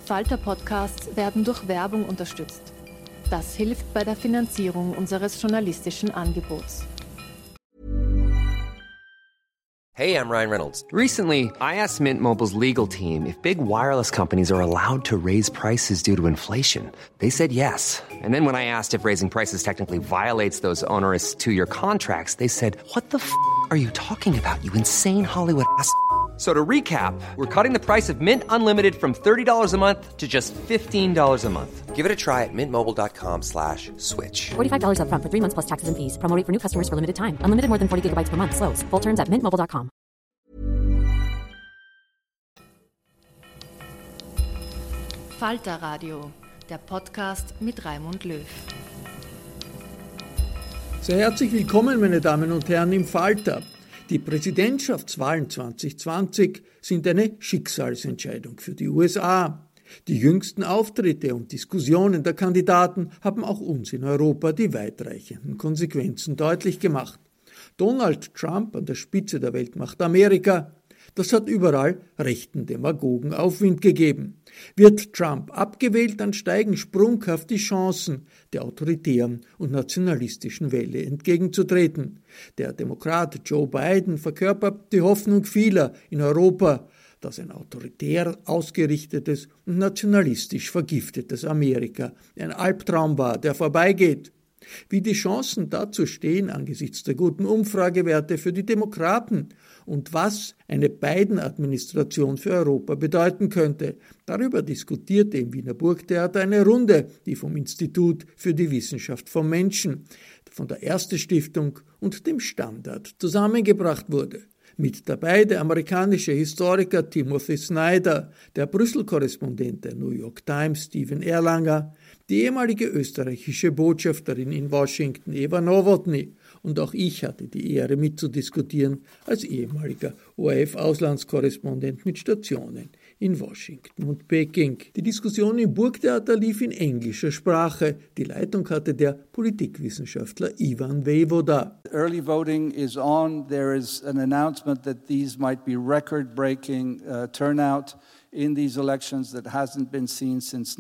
Falter-Podcasts werden durch Werbung unterstützt. Das hilft bei der Finanzierung unseres journalistischen Angebots. Hey, I'm Ryan Reynolds. Recently, I asked Mint Mobile's legal team if big wireless companies are allowed to raise prices due to inflation. They said yes. And then when I asked if raising prices technically violates those onerous two-year contracts, they said, "What the f*** are you talking about, you insane Hollywood ass?" So to recap, we're cutting the price of Mint Unlimited from $30 a month to just $15 a month. Give it a try at mintmobile.com/switch. $45 up front for 3 months plus taxes and fees. Promo rate for new customers for limited time. Unlimited more than 40 gigabytes per month. Slows full terms at mintmobile.com. Falter Radio, der Podcast mit Raimund Löw. Sehr herzlich willkommen, meine Damen und Herren, im Falter. Die Präsidentschaftswahlen 2020 sind eine Schicksalsentscheidung für die USA. Die jüngsten Auftritte und Diskussionen der Kandidaten haben auch uns in Europa die weitreichenden Konsequenzen deutlich gemacht. Donald Trump an der Spitze der Weltmacht Amerika, das hat überall rechten Demagogen Aufwind gegeben. Wird Trump abgewählt, dann steigen sprunghaft die Chancen, der autoritären und nationalistischen Welle entgegenzutreten. Der Demokrat Joe Biden verkörpert die Hoffnung vieler in Europa, dass ein autoritär ausgerichtetes und nationalistisch vergiftetes Amerika ein Albtraum war, der vorbeigeht. Wie die Chancen dazu stehen angesichts der guten Umfragewerte für die Demokraten und was eine Biden-Administration für Europa bedeuten könnte, darüber diskutierte im Wiener Burgtheater eine Runde, die vom Institut für die Wissenschaft vom Menschen, von der Erste-Stiftung und dem Standard zusammengebracht wurde. Mit dabei der amerikanische Historiker Timothy Snyder, der Brüssel-Korrespondent der New York Times Stephen Erlanger, die ehemalige österreichische Botschafterin in Washington Eva Nowotny und auch ich hatte die Ehre mitzudiskutieren als ehemaliger ORF-Auslandskorrespondent mit Stationen in Washington und Peking. Die Diskussion im Burgtheater lief in englischer Sprache. Die Leitung hatte der Politikwissenschaftler Ivan Vejvoda. Early voting is on. There is an announcement that these might be record-breaking turnout in these elections that hasn't been seen since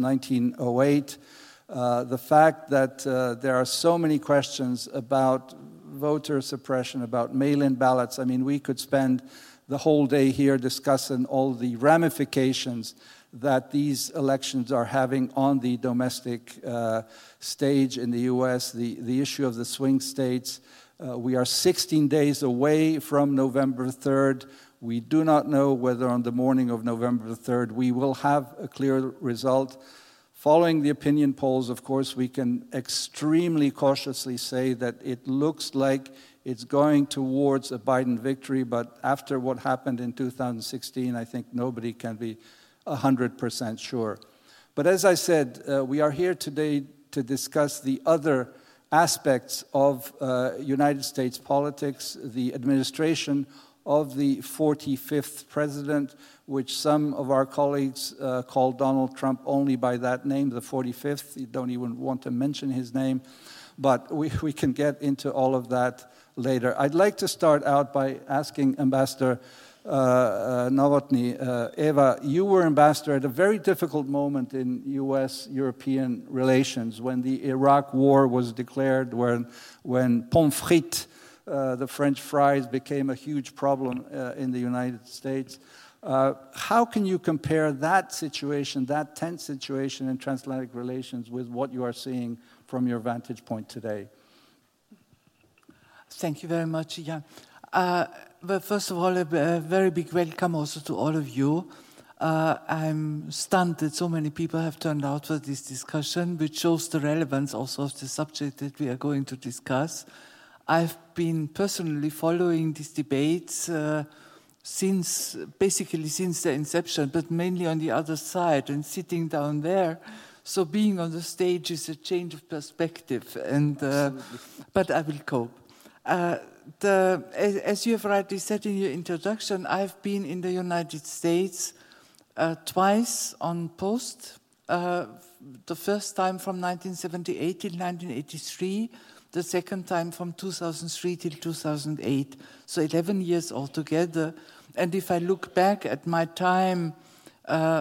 1908. The fact that there are so many questions about voter suppression, about mail-in ballots. I mean, we could spend the whole day here discussing all the ramifications that these elections are having on the domestic stage in the U.S., the issue of the swing states. We are 16 days away from November 3rd. We do not know whether on the morning of November 3rd we will have a clear result. Following the opinion polls, of course, we can extremely cautiously say that it looks like it's going towards a Biden victory, but after what happened in 2016, I think nobody can be 100% sure. But as I said, we are here today to discuss the other aspects of United States politics, the administration of the 45th president, which some of our colleagues call Donald Trump only by that name, the 45th. You don't even want to mention his name. But we can get into all of that later. I'd like to start out by asking Ambassador Nowotny. Eva, you were ambassador at a very difficult moment in U.S.-European relations when the Iraq war was declared, when pommes frites, the French fries, became a huge problem in the United States. How can you compare that situation, that tense situation in transatlantic relations with what you are seeing from your vantage point today? Thank you very much, Jan. Well, first of all, a very big welcome also to all of you. I'm stunned that so many people have turned out for this discussion, which shows the relevance also of the subject that we are going to discuss. I've been personally following these debates since the inception, but mainly on the other side and sitting down there. So being on the stage is a change of perspective, and but I will cope. As you have rightly said in your introduction, I've been in the United States twice on post. The first time from 1978 till 1983, the second time from 2003 till 2008, so 11 years altogether. And if I look back at my time,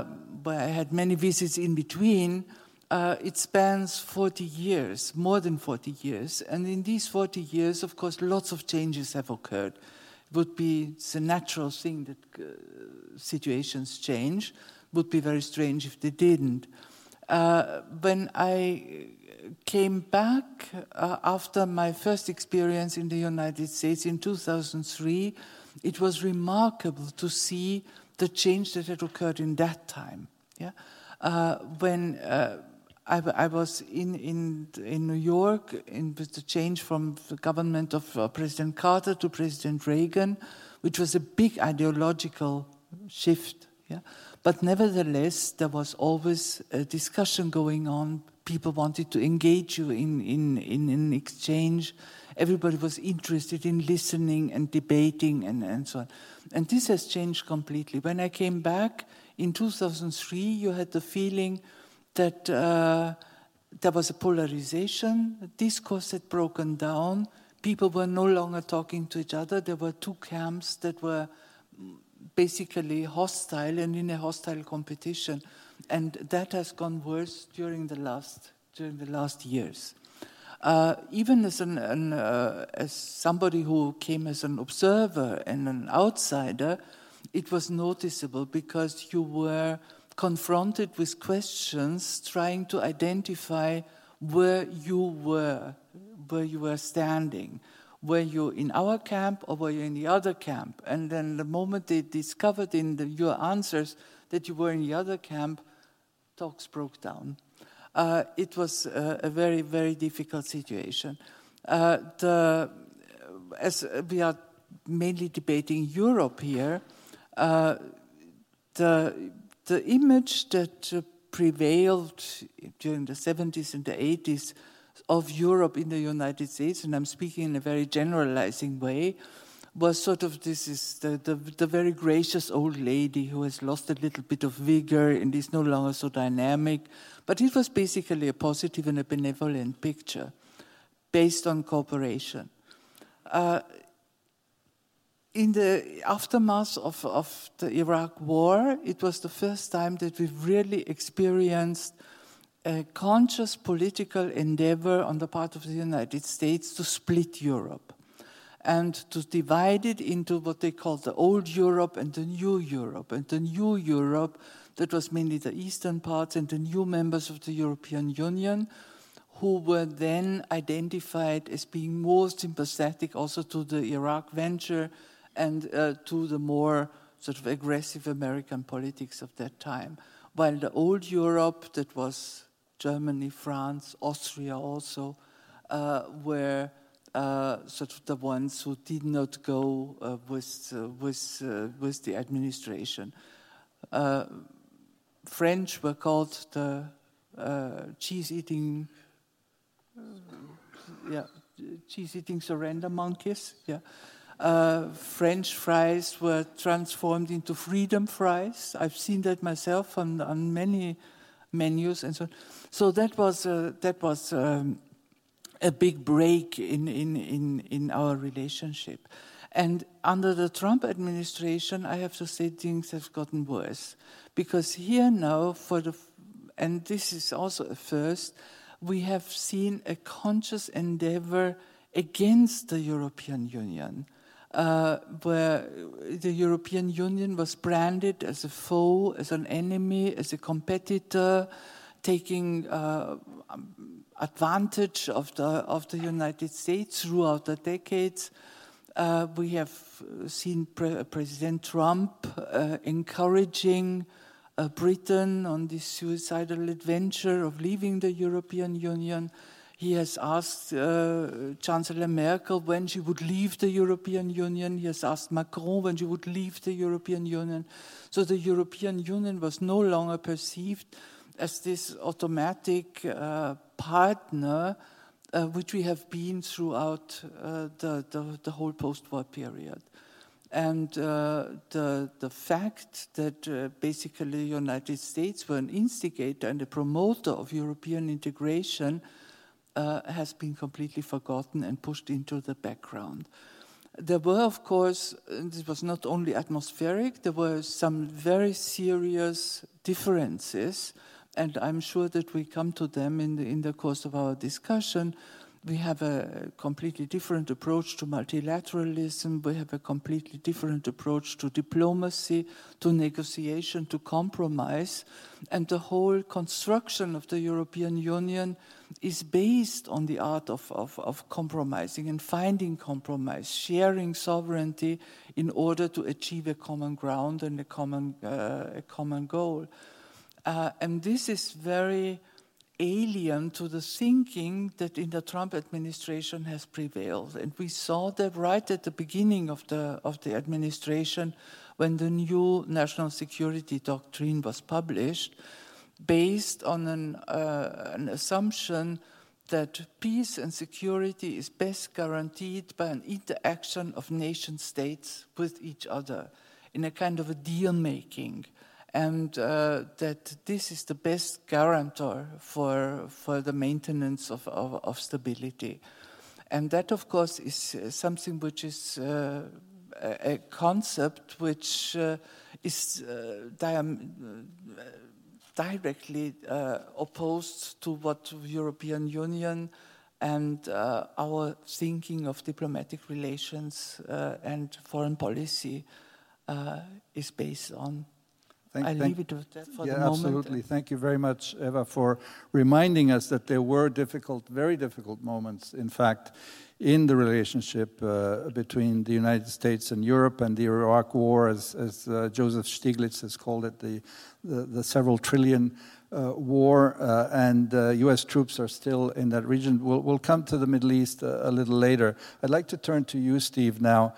where I had many visits in between, it spans 40 years, more than 40 years. And in these 40 years, of course, lots of changes have occurred. It would be it's a natural thing that situations change. It would be very strange if they didn't. When I came back after my first experience in the United States in 2003, it was remarkable to see the change that had occurred in that time. Yeah? When I was in New York with the change from the government of President Carter to President Reagan, which was a big ideological shift. Yeah? But nevertheless, there was always a discussion going on. People wanted to engage you in an exchange. Everybody was interested in listening and debating and so on. And this has changed completely. When I came back in 2003, you had the feeling that there was a polarization. The discourse had broken down. People were no longer talking to each other. There were two camps that were basically hostile and in a hostile competition. And that has gone worse during the last years. Even as somebody who came as an observer and an outsider, it was noticeable because you were confronted with questions trying to identify where you were standing. Were you in our camp or were you in the other camp? And then the moment they discovered in your answers that you were in the other camp, talks broke down. It was a very, very difficult situation. As we are mainly debating Europe here, the image that prevailed during the 70s and the 80s of Europe in the United States, and I'm speaking in a very generalizing way, was sort of this is the very gracious old lady who has lost a little bit of vigor and is no longer so dynamic. But it was basically a positive and a benevolent picture based on cooperation. In the aftermath of the Iraq War, it was the first time that we really experienced a conscious political endeavor on the part of the United States to split Europe and to divide it into what they called the old Europe and the new Europe. And the new Europe, that was mainly the eastern parts and the new members of the European Union, who were then identified as being more sympathetic also to the Iraq venture and to the more sort of aggressive American politics of that time. While the old Europe, that was Germany, France, Austria also, were sort of the ones who did not go with the administration. French were called the cheese-eating surrender monkeys. Yeah. French fries were transformed into freedom fries. I've seen that myself on many menus and so on. So that was a big break in our relationship. And under the Trump administration, I have to say things have gotten worse. Because here now, and this is also a first, we have seen a conscious endeavor against the European Union, where the European Union was branded as a foe, as an enemy, as a competitor, taking advantage of the United States throughout the decades. We have seen President Trump encouraging Britain on this suicidal adventure of leaving the European Union. He has asked Chancellor Merkel when she would leave the European Union. He has asked Macron when she would leave the European Union. So the European Union was no longer perceived as this automatic partner, which we have been throughout the whole post-war period. And the fact that basically the United States were an instigator and a promoter of European integration has been completely forgotten and pushed into the background. There were, of course, this was not only atmospheric, there were some very serious differences, and I'm sure that we come to them in the course of our discussion. We have a completely different approach to multilateralism. We have a completely different approach to diplomacy, to negotiation, to compromise. And the whole construction of the European Union is based on the art of compromising and finding compromise, sharing sovereignty in order to achieve a common ground and a common goal. And this is very alien to the thinking that in the Trump administration has prevailed. And we saw that right at the beginning of the administration when the new national security doctrine was published, based on an assumption that peace and security is best guaranteed by an interaction of nation states with each other in a kind of a deal-making. And that this is the best guarantor for the maintenance of stability. And that, of course, is something which is a concept which is directly opposed to what European Union and our thinking of diplomatic relations and foreign policy is based on. I leave it at that for the moment. Absolutely. Thank you very much, Eva, for reminding us that there were very difficult moments, in fact, in the relationship between the United States and Europe, and the Iraq War, as Joseph Stiglitz has called it, the several trillion war, and U.S. troops are still in that region. We'll come to the Middle East a little later. I'd like to turn to you, Steve, now.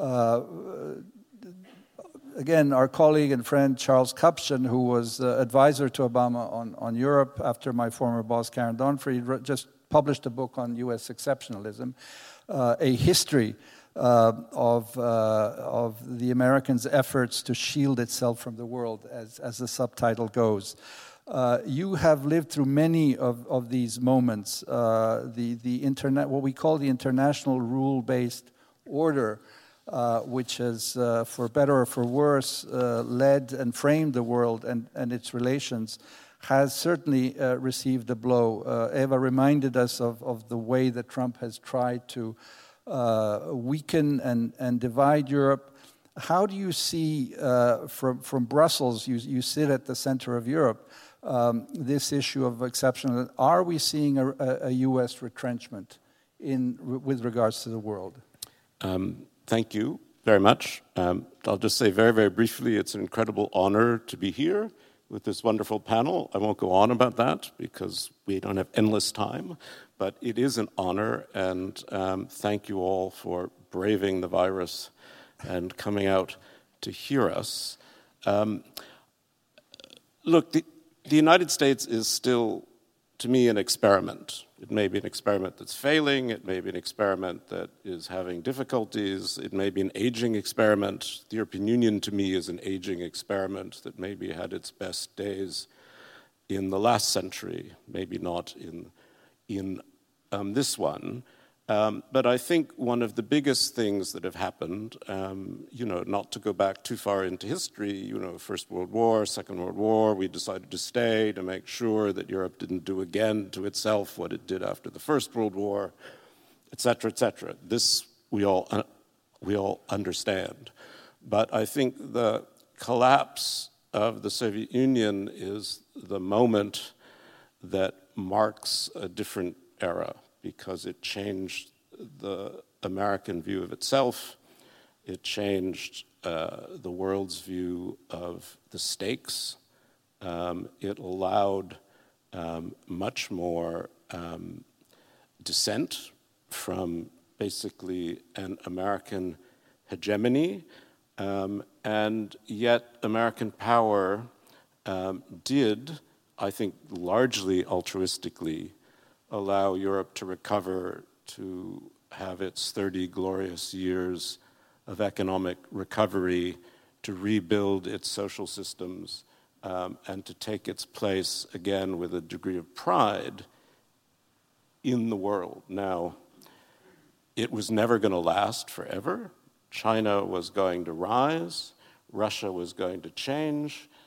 Again, our colleague and friend Charles Kupchan, who was advisor to Obama on Europe after my former boss Karen Donfried, just published a book on U.S. exceptionalism, a history of the Americans' efforts to shield itself from the world, as the subtitle goes. You have lived through many of these moments, what we call the international rule-based order, which has, for better or for worse, led and framed the world and its relations, has certainly received a blow. Eva reminded us of the way that Trump has tried to weaken and divide Europe. How do you see, from Brussels, you sit at the center of Europe, this issue of exceptional? Are we seeing a U.S. retrenchment with regards to the world? Thank you very much. I'll just say very, very briefly, it's an incredible honor to be here with this wonderful panel. I won't go on about that because we don't have endless time, but it is an honor, and thank you all for braving the virus and coming out to hear us. Look, the United States is still, to me, an experiment. It may be an experiment that's failing. It may be an experiment that is having difficulties. It may be an aging experiment. The European Union, to me, is an aging experiment that maybe had its best days in the last century, maybe not in this one. But I think one of the biggest things that have happened, not to go back too far into history, First World War, Second World War, we decided to stay to make sure that Europe didn't do again to itself what it did after the First World War, et cetera, et cetera. This we all understand. But I think the collapse of the Soviet Union is the moment that marks a different era, because it changed the American view of itself. It changed the world's view of the stakes. It allowed much more dissent from basically an American hegemony, and yet American power did, I think, largely altruistically allow Europe to recover, to have its 30 glorious years of economic recovery, to rebuild its social systems, and to take its place again with a degree of pride in the world. Now, it was never going to last forever. China was going to rise. Russia was going to change.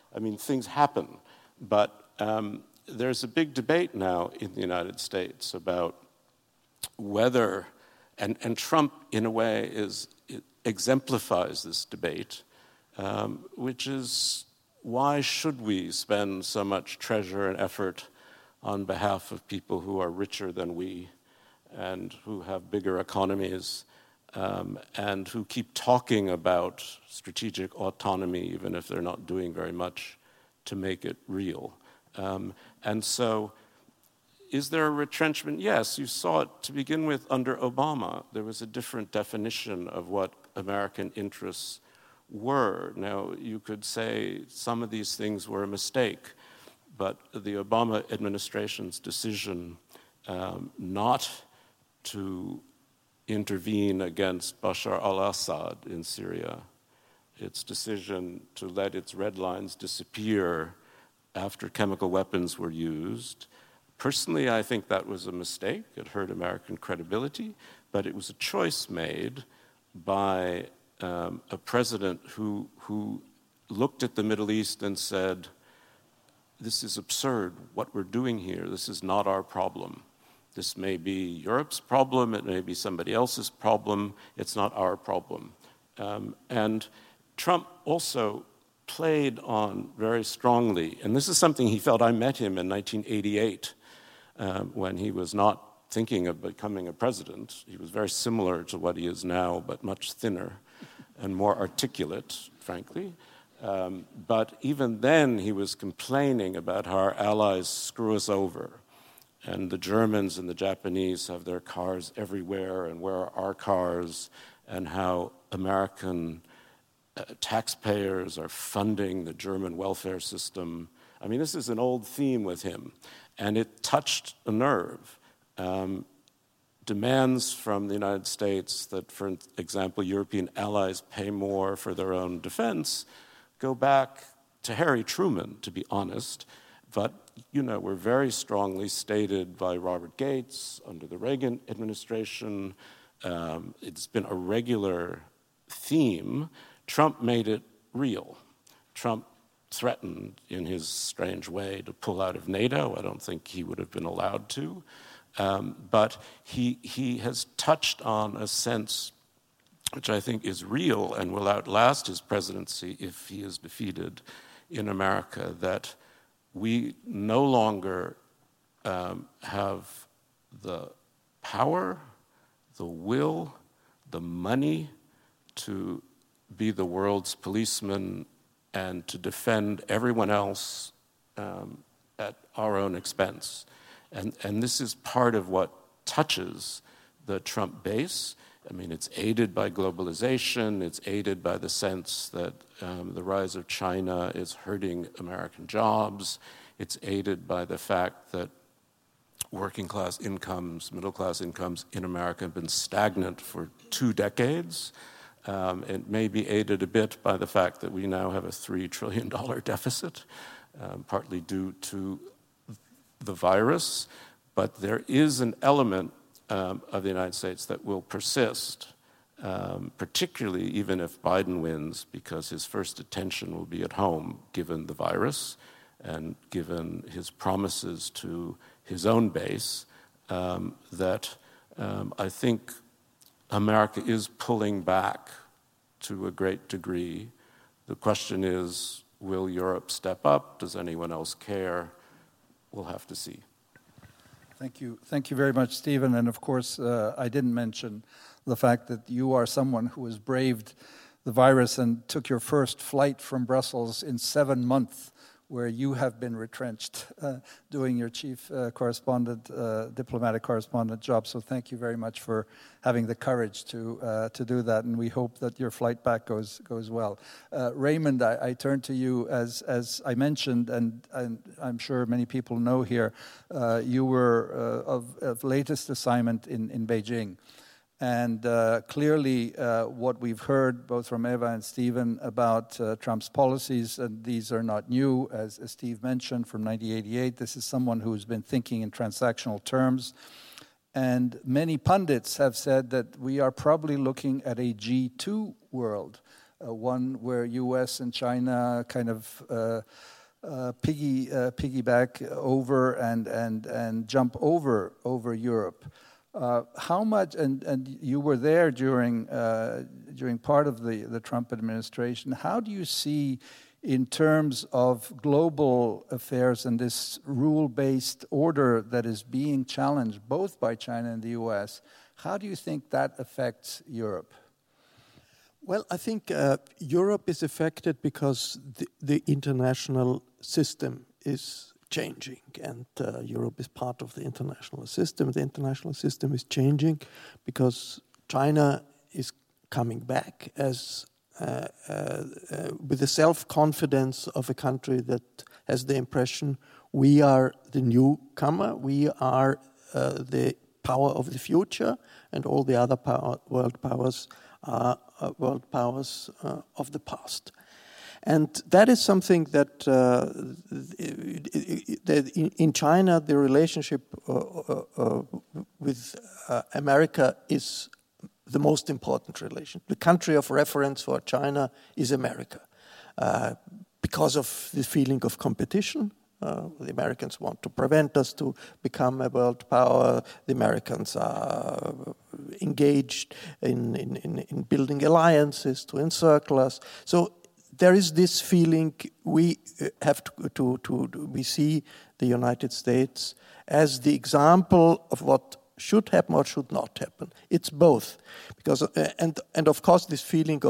I mean, things happen. But there's a big debate now in the United States about whether, and Trump, in a way, exemplifies this debate, which is, why should we spend so much treasure and effort on behalf of people who are richer than we and who have bigger economies and who keep talking about strategic autonomy, even if they're not doing very much to make it real? And so, is there a retrenchment? Yes, you saw it to begin with under Obama. There was a different definition of what American interests were. Now, you could say some of these things were a mistake, but the Obama administration's decision not to intervene against Bashar al-Assad in Syria, its decision to let its red lines disappear after chemical weapons were used. Personally, I think that was a mistake. It hurt American credibility, but it was a choice made by a president who looked at the Middle East and said, this is absurd, what we're doing here. This is not our problem. This may be Europe's problem, it may be somebody else's problem, it's not our problem. And Trump also played on very strongly, and this is something he felt. I met him in 1988 when he was not thinking of becoming a president. He was very similar to what he is now, but much thinner and more articulate, frankly. But even then, he was complaining about how our allies screw us over. And the Germans and the Japanese have their cars everywhere, and where are our cars? And how American taxpayers are funding the German welfare system. I mean, this is an old theme with him, and it touched a nerve. Demands from the United States that, for example, European allies pay more for their own defense go back to Harry Truman, to be honest, but, were very strongly stated by Robert Gates under the Reagan administration. It's been a regular theme. Trump made it real. Trump threatened, in his strange way, to pull out of NATO. I don't think he would have been allowed to. But he has touched on a sense which I think is real and will outlast his presidency if he is defeated in America, that we no longer have the power, the will, the money to be the world's policeman and to defend everyone else at our own expense. And this is part of what touches the Trump base. I mean, it's aided by globalization. It's aided by the sense that the rise of China is hurting American jobs. It's aided by the fact that working class incomes, middle class incomes in America have been stagnant for 2 decades. It may be aided a bit by the fact that we now have a $3 trillion deficit, partly due to the virus. But there is an element of the United States that will persist, particularly even if Biden wins, because his first attention will be at home, given the virus and given his promises to his own base, that I think America is pulling back to a great degree. The question is, will Europe step up? Does anyone else care? We'll have to see. Thank you. Thank you very much, Stephen. And of course, I didn't mention the fact that you are someone who has braved the virus and took your first flight from Brussels in 7 months, where you have been retrenched doing your chief diplomatic correspondent job. So thank you very much for having the courage to do that, and we hope that your flight back goes well. Raymond, I turn to you. As I mentioned, and I'm sure many people know here, you were of latest assignment in Beijing. And clearly what we've heard both from Eva and Stephen about Trump's policies, and these are not new, as Steve mentioned, from 1988. This is someone who's been thinking in transactional terms. And many pundits have said that we are probably looking at a G2 world, one where U.S. and China kind of piggyback over and jump over Europe. How much, and you were there during part of the Trump administration, how do you see, in terms of global affairs and this rule-based order that is being challenged both by China and the US, how do you think that affects Europe? Well, I think Europe is affected because the international system is changing, and Europe is part of the international system. The international system is changing because China is coming back as with the self-confidence of a country that has the impression we are the newcomer, we are the power of the future, and all the other world powers are world powers of the past. And that is something that in China, the relationship with America is the most important relation. The country of reference for China is America because of the feeling of competition. The Americans want to prevent us to become a world power. The Americans are engaged in building alliances to encircle us. So there is this feeling we have we see the United States as the example of what should happen or should not happen. It's both, because and of course this feeling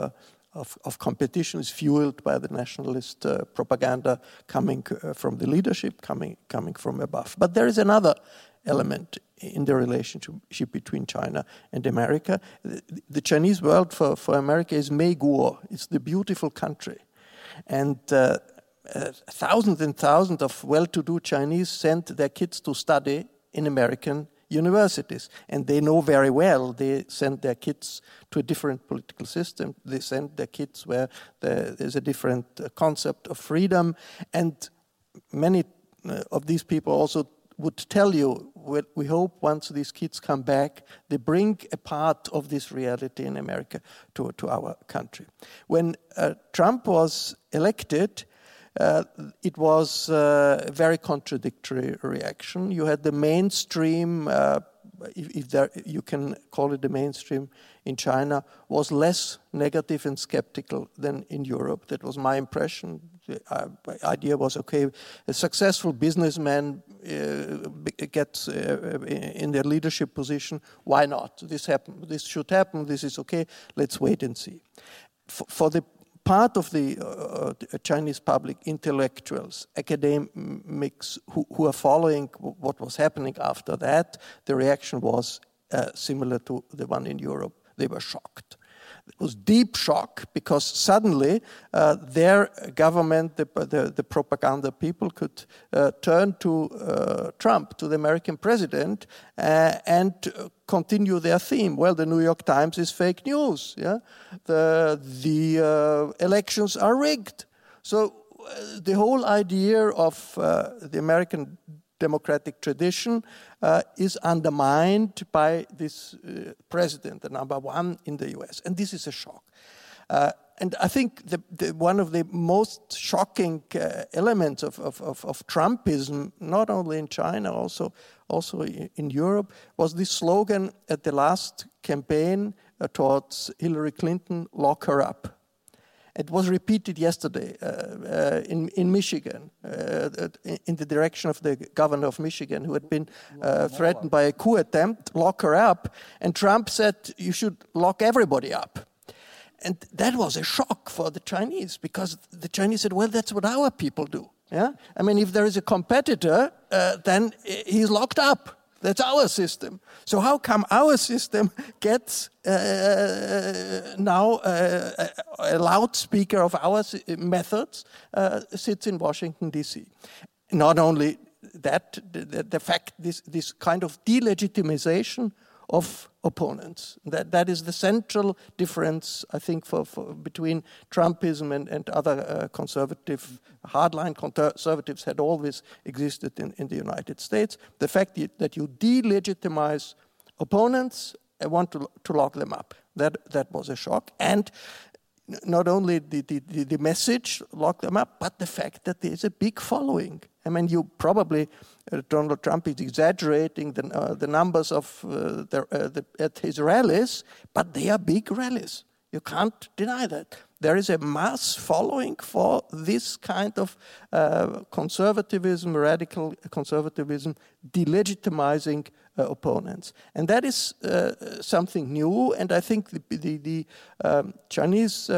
of competition is fueled by the nationalist propaganda coming from the leadership, coming from above. But there is another element in the relationship between China and America. The Chinese word for America is Meiguo. It's the beautiful country. And thousands and thousands of well-to-do Chinese sent their kids to study in American universities. And they know very well they send their kids to a different political system. They send their kids where there's a different concept of freedom. And many of these people also would tell you, we hope once these kids come back, they bring a part of this reality in America to our country. When Trump was elected, it was a very contradictory reaction. You had the mainstream, you can call it the mainstream in China, was less negative and skeptical than in Europe. That was my impression. The idea was, okay, a successful businessman gets in their leadership position. Why not? This should happen. This is okay. Let's wait and see. For the part of the Chinese public, intellectuals, academics who are following what was happening after that, the reaction was similar to the one in Europe. They were shocked. It was deep shock because suddenly their government, the propaganda people, could turn to Trump, to the American president, and continue their theme. Well, the New York Times is fake news. Yeah, the elections are rigged. So the whole idea of the American democratic tradition is undermined by this president, the number one in the US. And this is a shock. And I think one of the most shocking elements of Trumpism, not only in China, also in Europe, was this slogan at the last campaign towards Hillary Clinton, "Lock her up." It was repeated yesterday in Michigan, in the direction of the governor of Michigan, who had been threatened by a coup attempt, lock her up. And Trump said, you should lock everybody up. And that was a shock for the Chinese, because the Chinese said, well, that's what our people do. Yeah, I mean, if there is a competitor, then he's locked up. That's our system. So how come our system gets now a loudspeaker of our methods sits in Washington, D.C.? Not only that, the fact this kind of delegitimization of opponents. That is the central difference, I think, for between Trumpism and other conservative, hardline conservatives had always existed in the United States. The fact that you delegitimize opponents and want to lock them up. That was a shock. And not only the message locked them up, but the fact that there is a big following. I mean, you probably, Donald Trump is exaggerating the numbers of at his rallies, but they are big rallies. You can't deny that. There is a mass following for this kind of conservatism, radical conservatism, delegitimizing opponents. And that is something new, and I think the Chinese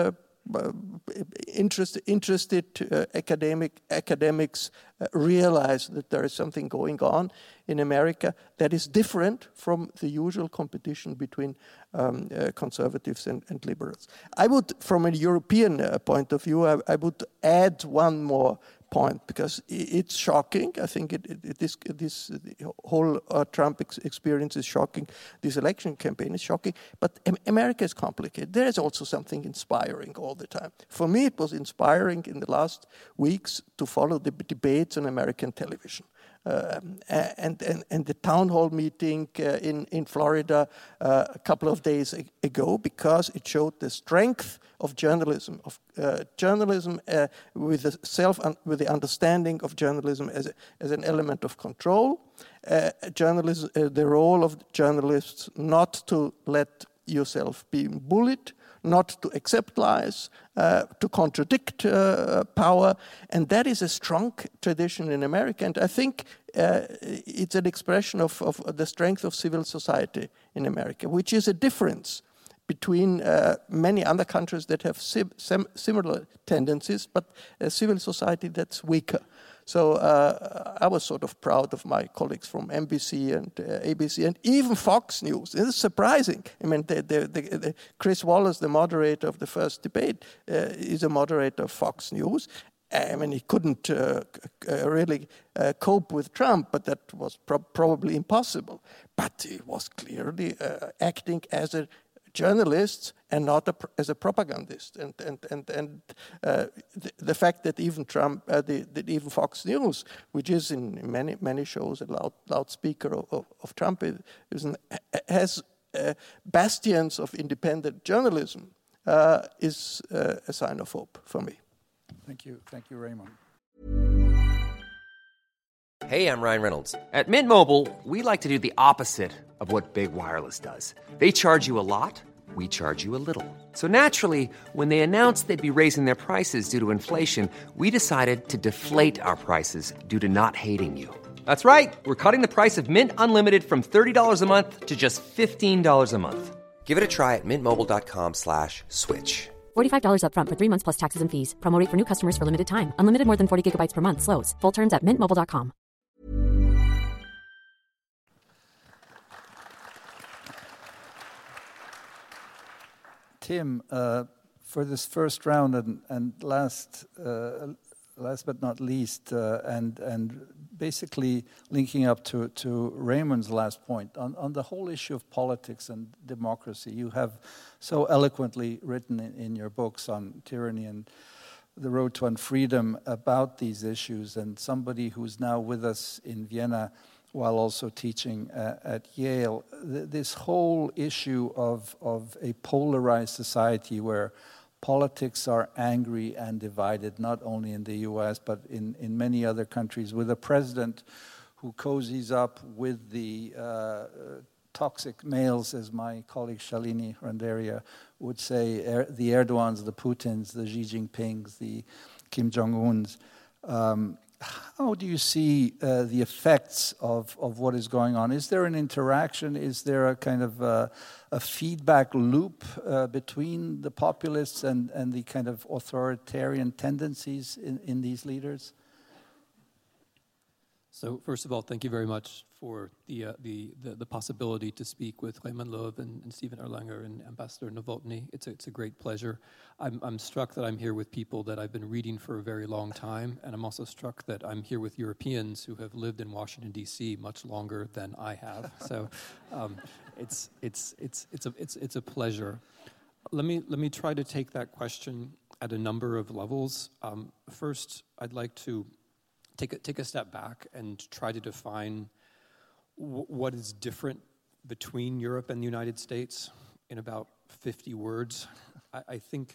interested academics realize that there is something going on in America that is different from the usual competition between conservatives and liberals. I would, from a European point of view, I would add one more point, because it's shocking. I think this whole Trump experience is shocking. This election campaign is shocking. But America is complicated. There is also something inspiring all the time. For me, it was inspiring in the last weeks to follow the debates on American television. And the town hall meeting in Florida a couple of days ago, because it showed the strength of journalism, with the understanding of journalism as an element of control. The role of journalists not to let yourself be bullied, not to accept lies, to contradict power. And that is a strong tradition in America. And I think it's an expression of the strength of civil society in America, which is a difference between many other countries that have similar tendencies, but a civil society that's weaker. So I was sort of proud of my colleagues from NBC and ABC and even Fox News. It's surprising. I mean, the Chris Wallace, the moderator of the first debate, is a moderator of Fox News. I mean, he couldn't really cope with Trump, but that was probably impossible. But he was clearly acting as a journalist and not as a propagandist, and the fact that even Trump, that even Fox News, which is in many shows a loudspeaker of Trump, has bastions of independent journalism, is a sign of hope for me. Thank you, Raymond. Hey, I'm Ryan Reynolds. At Mint Mobile, we like to do the opposite of what Big Wireless does. They charge you a lot, we charge you a little. So naturally, when they announced they'd be raising their prices due to inflation, we decided to deflate our prices due to not hating you. That's right. We're cutting the price of Mint Unlimited from $30 a month to just $15 a month. Give it a try at mintmobile.com/switch. $45 up front for 3 months plus taxes and fees. Promo rate for new customers for limited time. Unlimited more than 40 gigabytes per month. Slows full terms at mintmobile.com. Tim, for this first round and last but not least, and basically linking up to Raymond's last point, on the whole issue of politics and democracy, you have so eloquently written in your books on tyranny and the road to unfreedom about these issues, and somebody who's now with us in Vienna while also teaching at Yale, this whole issue of a polarized society where politics are angry and divided, not only in the US, but in many other countries, with a president who cozies up with the toxic males, as my colleague Shalini Randeria would say, the Erdogans, the Putins, the Xi Jinpings, the Kim Jong-uns. How do you see the effects of what is going on? Is there an interaction? Is there a kind of a feedback loop between the populists and the kind of authoritarian tendencies in these leaders? So first of all, thank you very much for the possibility to speak with Raymond Löw and Stephen Erlanger and Ambassador Novotny. It's a great pleasure. I'm struck that I'm here with people that I've been reading for a very long time, and I'm also struck that I'm here with Europeans who have lived in Washington D.C. much longer than I have. So it's a pleasure. Let me try to take that question at a number of levels. First, I'd like to take a step back and try to define what is different between Europe and the United States in about 50 words. I think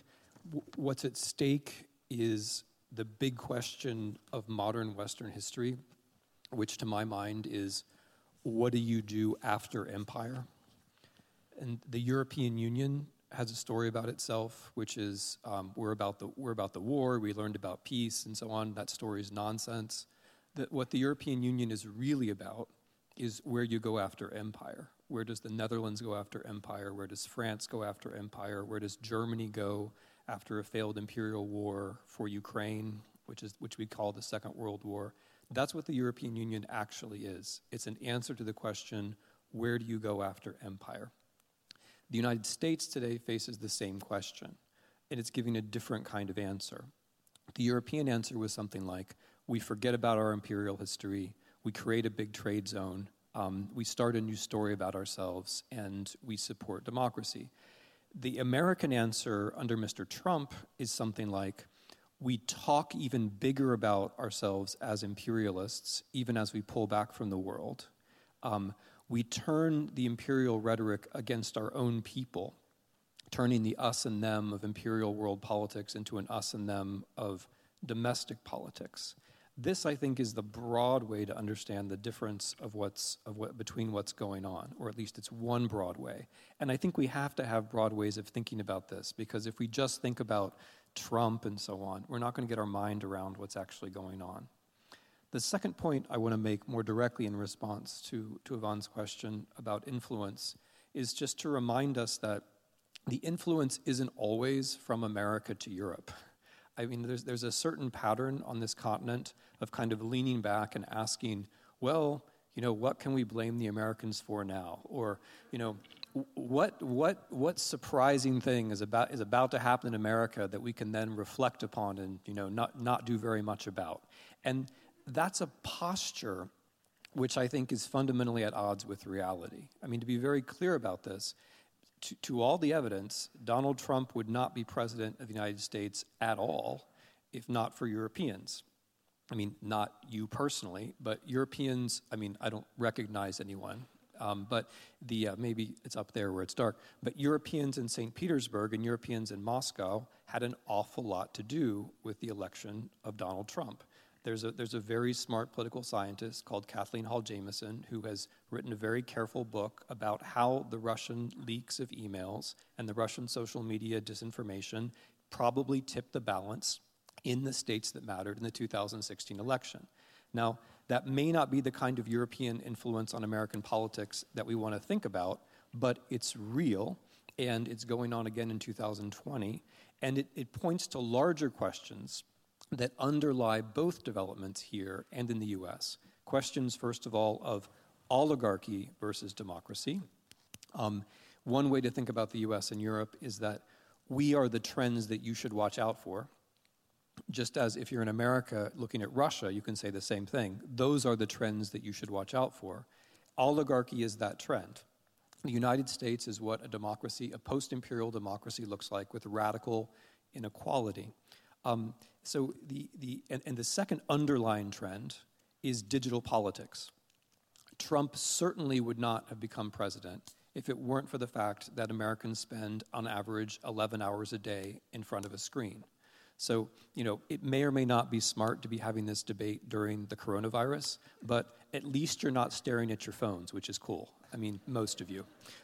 what's at stake is the big question of modern Western history, which to my mind is, what do you do after empire? And the European Union has a story about itself, which is we're about the war, we learned about peace, and so on. That story is nonsense. What the European Union is really about is where you go after empire. Where does the Netherlands go after empire? Where does France go after empire? Where does Germany go after a failed imperial war for Ukraine, which we call the Second World War? That's what the European Union actually is. It's an answer to the question, where do you go after empire? The United States today faces the same question, and it's giving a different kind of answer. The European answer was something like, we forget about our imperial history, we create a big trade zone, we start a new story about ourselves, and we support democracy. The American answer under Mr. Trump is something like, we talk even bigger about ourselves as imperialists, even as we pull back from the world. We turn the imperial rhetoric against our own people, turning the us and them of imperial world politics into an us and them of domestic politics. This, I think, is the broad way to understand the difference between what's going on, or at least it's one broad way. And I think we have to have broad ways of thinking about this, because if we just think about Trump and so on, we're not going to get our mind around what's actually going on. The second point I want to make more directly in response to Yvonne's question about influence is just to remind us that the influence isn't always from America to Europe. I mean, there's a certain pattern on this continent of kind of leaning back and asking, well, what can we blame the Americans for now? Or, what surprising thing is about to happen in America that we can then reflect upon and, not do very much about? And that's a posture which I think is fundamentally at odds with reality. I mean, to be very clear about this, to all the evidence, Donald Trump would not be president of the United States at all if not for Europeans. I mean, not you personally, but Europeans, I don't recognize anyone, but maybe it's up there where it's dark, but Europeans in St. Petersburg and Europeans in Moscow had an awful lot to do with the election of Donald Trump. There's a very smart political scientist called Kathleen Hall Jamieson who has written a very careful book about how the Russian leaks of emails and the Russian social media disinformation probably tipped the balance in the states that mattered in the 2016 election. Now, that may not be the kind of European influence on American politics that we want to think about, but it's real, and it's going on again in 2020, and it points to larger questions that underlie both developments here and in the U.S. Questions, first of all, of oligarchy versus democracy. One way to think about the U.S. and Europe is that we are the trends that you should watch out for. Just as if you're in America looking at Russia, you can say the same thing. Those are the trends that you should watch out for. Oligarchy is that trend. The United States is what a democracy, a post-imperial democracy looks like with radical inequality. So the second underlying trend is digital politics. Trump certainly would not have become president if it weren't for the fact that Americans spend on average 11 hours a day in front of a screen. So, it may or may not be smart to be having this debate during the coronavirus, but at least you're not staring at your phones, which is cool. I mean, most of you.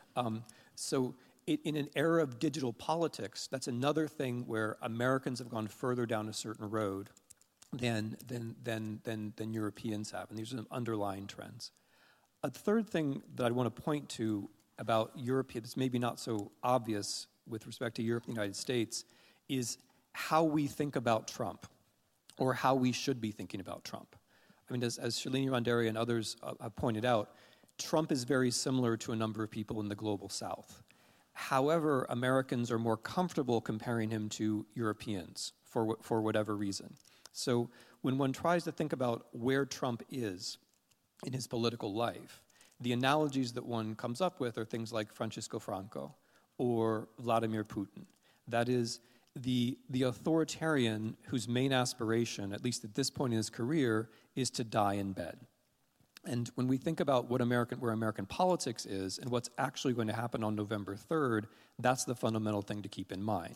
In an era of digital politics, that's another thing where Americans have gone further down a certain road than Europeans have, and these are some underlying trends. A third thing that I want to point to about Europe, it's maybe not so obvious with respect to Europe and the United States, is how we think about Trump, or how we should be thinking about Trump. I mean, as Shalini Randeri and others have pointed out, Trump is very similar to a number of people in the global South. However, Americans are more comfortable comparing him to Europeans for whatever reason. So when one tries to think about where Trump is in his political life, the analogies that one comes up with are things like Francisco Franco or Vladimir Putin. That is, the authoritarian whose main aspiration, at least at this point in his career, is to die in bed. And when we think about where American politics is and what's actually going to happen on November 3rd, that's the fundamental thing to keep in mind.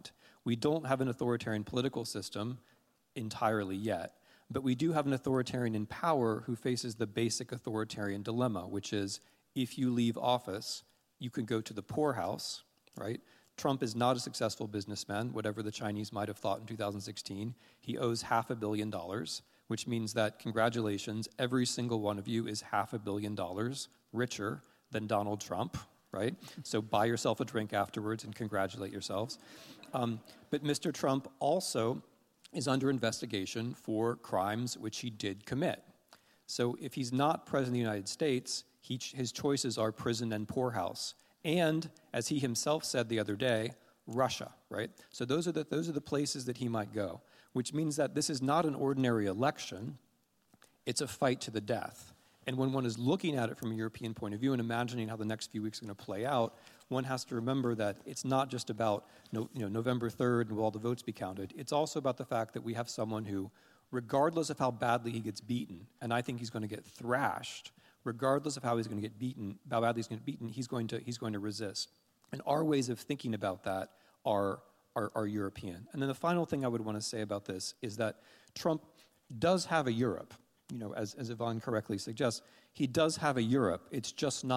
We don't have an authoritarian political system entirely yet, but we do have an authoritarian in power who faces the basic authoritarian dilemma, which is if you leave office, you can go to the poorhouse, right? Trump is not a successful businessman, whatever the Chinese might have thought in 2016. He owes $500 million, which means that, congratulations, every single one of you is $500 million richer than Donald Trump, right? So buy yourself a drink afterwards and congratulate yourselves. But Mr. Trump also is under investigation for crimes which he did commit. So if he's not president of the United States, his choices are prison and poorhouse. And, as he himself said the other day, Russia, right? So those are the places that he might go, which means that this is not an ordinary election, it's a fight to the death. And when one is looking at it from a European point of view and imagining how the next few weeks are going to play out, one has to remember that it's not just about November 3rd and will all the votes be counted. It's also about the fact that we have someone who, regardless of how badly he gets beaten, and I think he's going to get thrashed, regardless of how he's going to get beaten, how badly he's going to get beaten, he's going to resist. And our ways of thinking about that are European. And then the final thing I would want to say about this is that Trump does have a Europe. As Yvonne correctly suggests, he does have a Europe. It's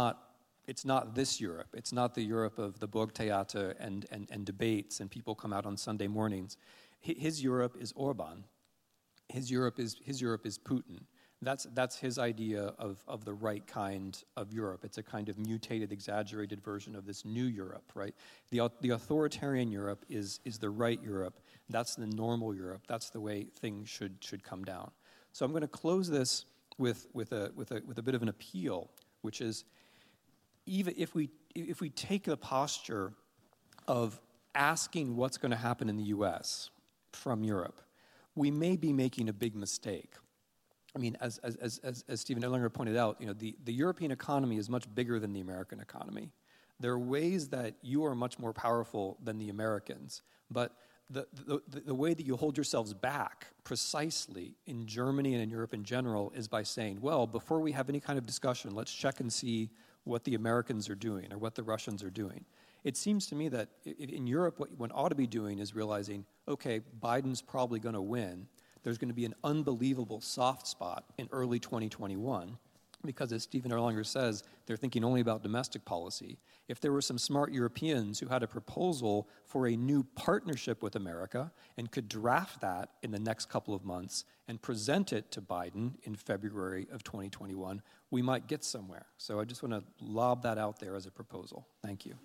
not this Europe. It's not the Europe of the Burgtheater and debates and people come out on Sunday mornings. His Europe is Orban. His Europe is Putin. That's his idea of the right kind of Europe. It's a kind of mutated, exaggerated version of this new Europe, right? The authoritarian Europe is the right Europe. That's the normal Europe. That's the way things should come down. So I'm going to close this with a bit of an appeal, which is even if we take the posture of asking what's going to happen in the U.S. from Europe, we may be making a big mistake. I mean, as Stephen Erlanger pointed out, the European economy is much bigger than the American economy. There are ways that you are much more powerful than the Americans, but the way that you hold yourselves back precisely in Germany and in Europe in general is by saying, well, before we have any kind of discussion, let's check and see what the Americans are doing or what the Russians are doing. It seems to me that in Europe, what one ought to be doing is realizing, okay, Biden's probably going to win. There's going to be an unbelievable soft spot in early 2021 because, as Stephen Erlanger says, they're thinking only about domestic policy. If there were some smart Europeans who had a proposal for a new partnership with America and could draft that in the next couple of months and present it to Biden in February of 2021, we might get somewhere. So I just want to lob that out there as a proposal. Thank you.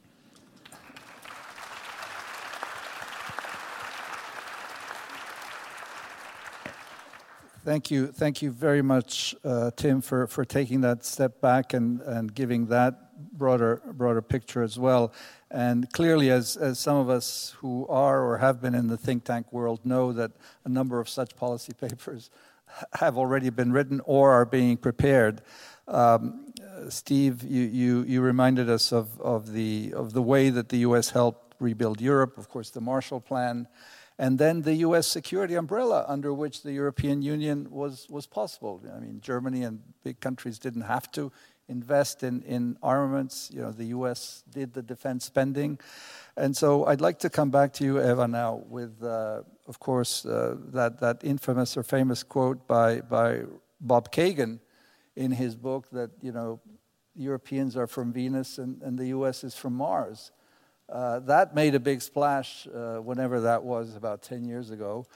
Thank you very much, Tim, for taking that step back and giving that broader picture as well. And clearly, as some of us who are or have been in the think tank world know, that a number of such policy papers have already been written or are being prepared. Steve, you reminded us of the way that the U.S. helped rebuild Europe. Of course, the Marshall Plan. And then the U.S. security umbrella under which the European Union was possible. I mean, Germany and big countries didn't have to invest in armaments. The U.S. did the defense spending. And so I'd like to come back to you, Eva, now with, of course, that infamous or famous quote by Bob Kagan in his book that, Europeans are from Venus and the U.S. is from Mars. That made a big splash whenever that was, about 10 years ago.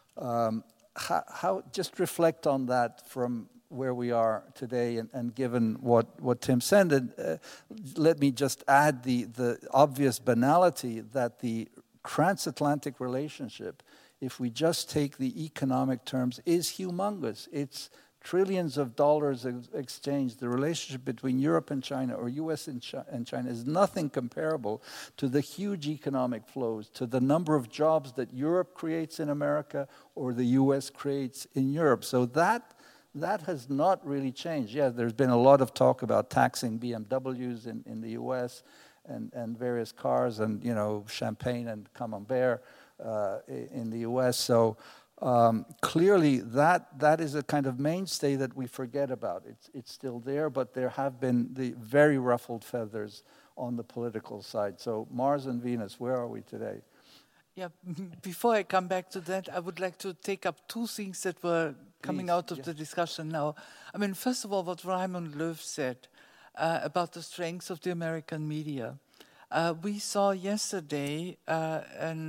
How just reflect on that from where we are today and given what Tim said. And let me just add the obvious banality that the transatlantic relationship, if we just take the economic terms, is humongous. It's trillions of dollars exchanged. The relationship between Europe and China or U.S. and China is nothing comparable to the huge economic flows, to the number of jobs that Europe creates in America or the U.S. creates in Europe. So that has not really changed. Yeah, there's been a lot of talk about taxing BMWs in the U.S. and various cars and, champagne and camembert in the U.S. So clearly, that is a kind of mainstay that we forget about. It's still there, but there have been the very ruffled feathers on the political side. So Mars and Venus, where are we today? Yeah, before I come back to that, I would like to take up two things that were coming out of the discussion now. I mean, first of all, what Raimund Löw said about the strengths of the American media. We saw yesterday a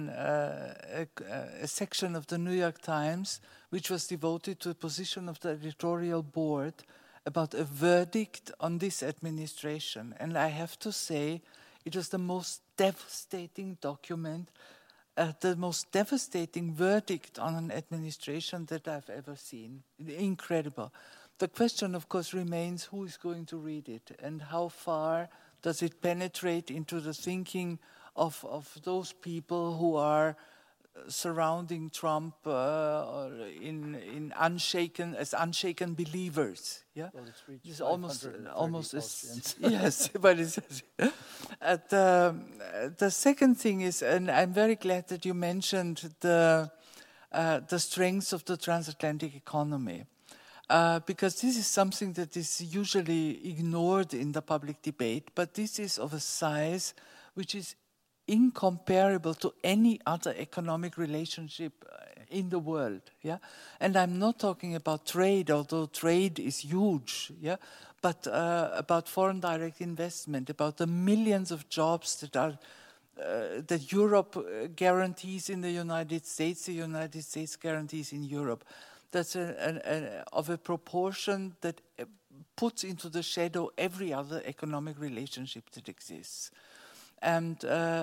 section of the New York Times which was devoted to a position of the editorial board about a verdict on this administration. And I have to say, it was the most devastating document, the most devastating verdict on an administration that I've ever seen. Incredible. The question, of course, remains who is going to read it and how far does it penetrate into the thinking of those people who are surrounding Trump in unshaken believers. Yeah, well, it's almost as, yes, but it's the second thing is, and I'm very glad that you mentioned the strengths of the transatlantic economy. Because this is something that is usually ignored in the public debate, but this is of a size which is incomparable to any other economic relationship in the world. Yeah, and I'm not talking about trade, although trade is huge. Yeah, but about foreign direct investment, about the millions of jobs that are that Europe guarantees in the United States guarantees in Europe. That's of a proportion that puts into the shadow every other economic relationship that exists, and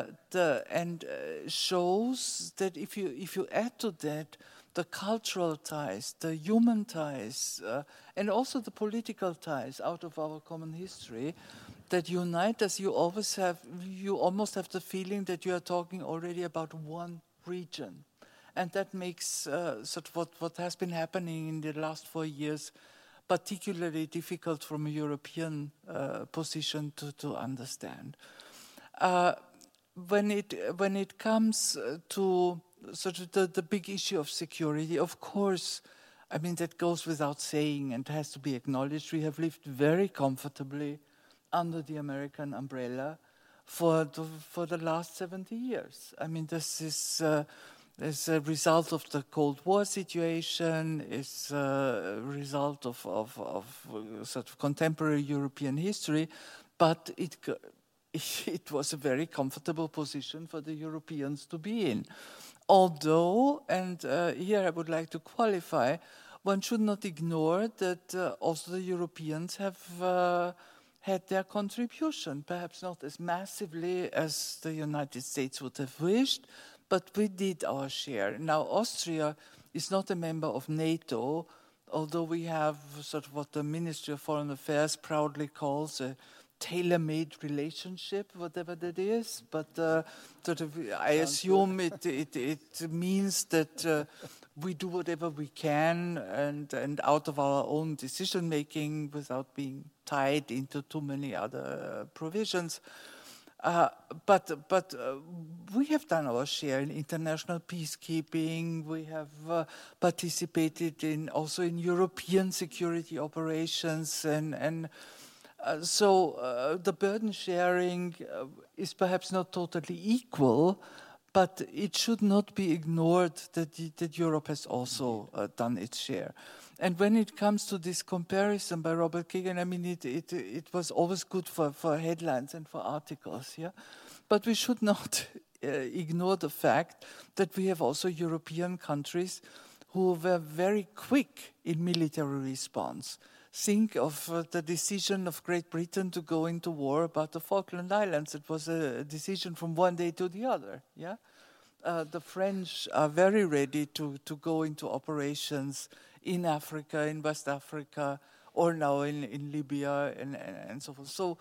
shows that if you add to that the cultural ties, the human ties, and also the political ties out of our common history that unite us, you almost have the feeling that you are talking already about one region. And that makes sort of what has been happening in the last 4 years particularly difficult from a European position to understand. When it comes to sort of the big issue of security, of course, I mean, that goes without saying and has to be acknowledged. We have lived very comfortably under the American umbrella for the last 70 years. I mean, this is... as a result of the Cold War situation, is a result of sort of contemporary European history, but it was a very comfortable position for the Europeans to be in. Although, and here I would like to qualify, one should not ignore that also the Europeans have had their contribution, perhaps not as massively as the United States would have wished, but we did our share. Now, Austria is not a member of NATO, although we have sort of what the Ministry of Foreign Affairs proudly calls a tailor-made relationship, whatever that is. But sort of, I assume it means that we do whatever we can and out of our own decision-making without being tied into too many other provisions. But we have done our share in international peacekeeping. We have participated also in European security operations, and so the burden sharing is perhaps not totally equal, but it should not be ignored that Europe has also done its share. And when it comes to this comparison by Robert Kagan, I mean, it was always good for headlines and for articles, yeah? But we should not ignore the fact that we have also European countries who were very quick in military response. Think of the decision of Great Britain to go into war about the Falkland Islands. It was a decision from one day to the other, yeah? The French are very ready to go into operations in Africa, in West Africa, or now in Libya and so forth. So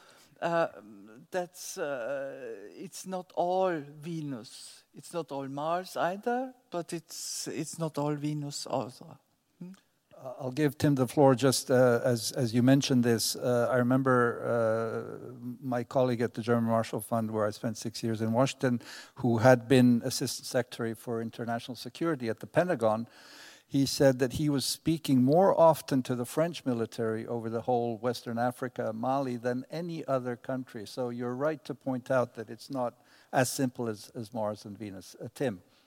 that's it's not all Venus. It's not all Mars either, but it's not all Venus also. I'll give Tim the floor just as you mentioned this. I remember my colleague at the German Marshall Fund, where I spent 6 years in Washington, who had been Assistant Secretary for International Security at the Pentagon. He said that he was speaking more often to the French military over the whole Western Africa, Mali, than any other country. So you're right to point out that it's not as simple as Mars and Venus. Tim.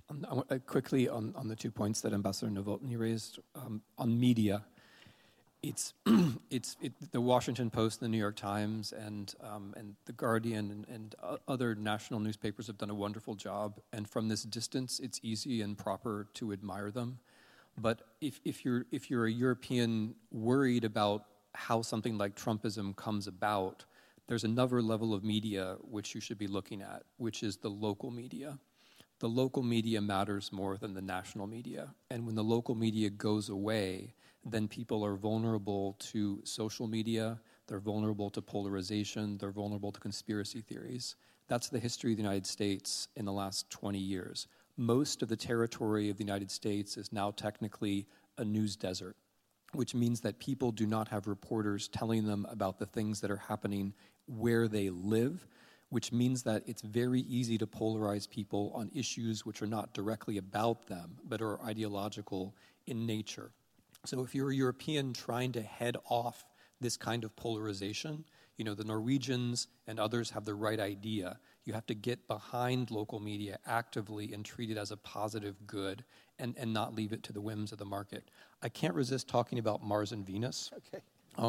Quickly on the 2 points that Ambassador Novotny raised on media. It's the Washington Post, the New York Times, and the Guardian and other national newspapers have done a wonderful job. And from this distance, it's easy and proper to admire them. But if you're a European worried about how something like Trumpism comes about, there's another level of media which you should be looking at, which is the local media. The local media matters more than the national media. And when the local media goes away, then people are vulnerable to social media, they're vulnerable to polarization, they're vulnerable to conspiracy theories. That's the history of the United States in the last 20 years. Most of the territory of the United States is now technically a news desert, which means that people do not have reporters telling them about the things that are happening where they live, which means that it's very easy to polarize people on issues which are not directly about them, but are ideological in nature. So if you're a European trying to head off this kind of polarization, the Norwegians and others have the right idea. You have to get behind local media actively and treat it as a positive good and not leave it to the whims of the market. I can't resist talking about Mars and Venus. Okay.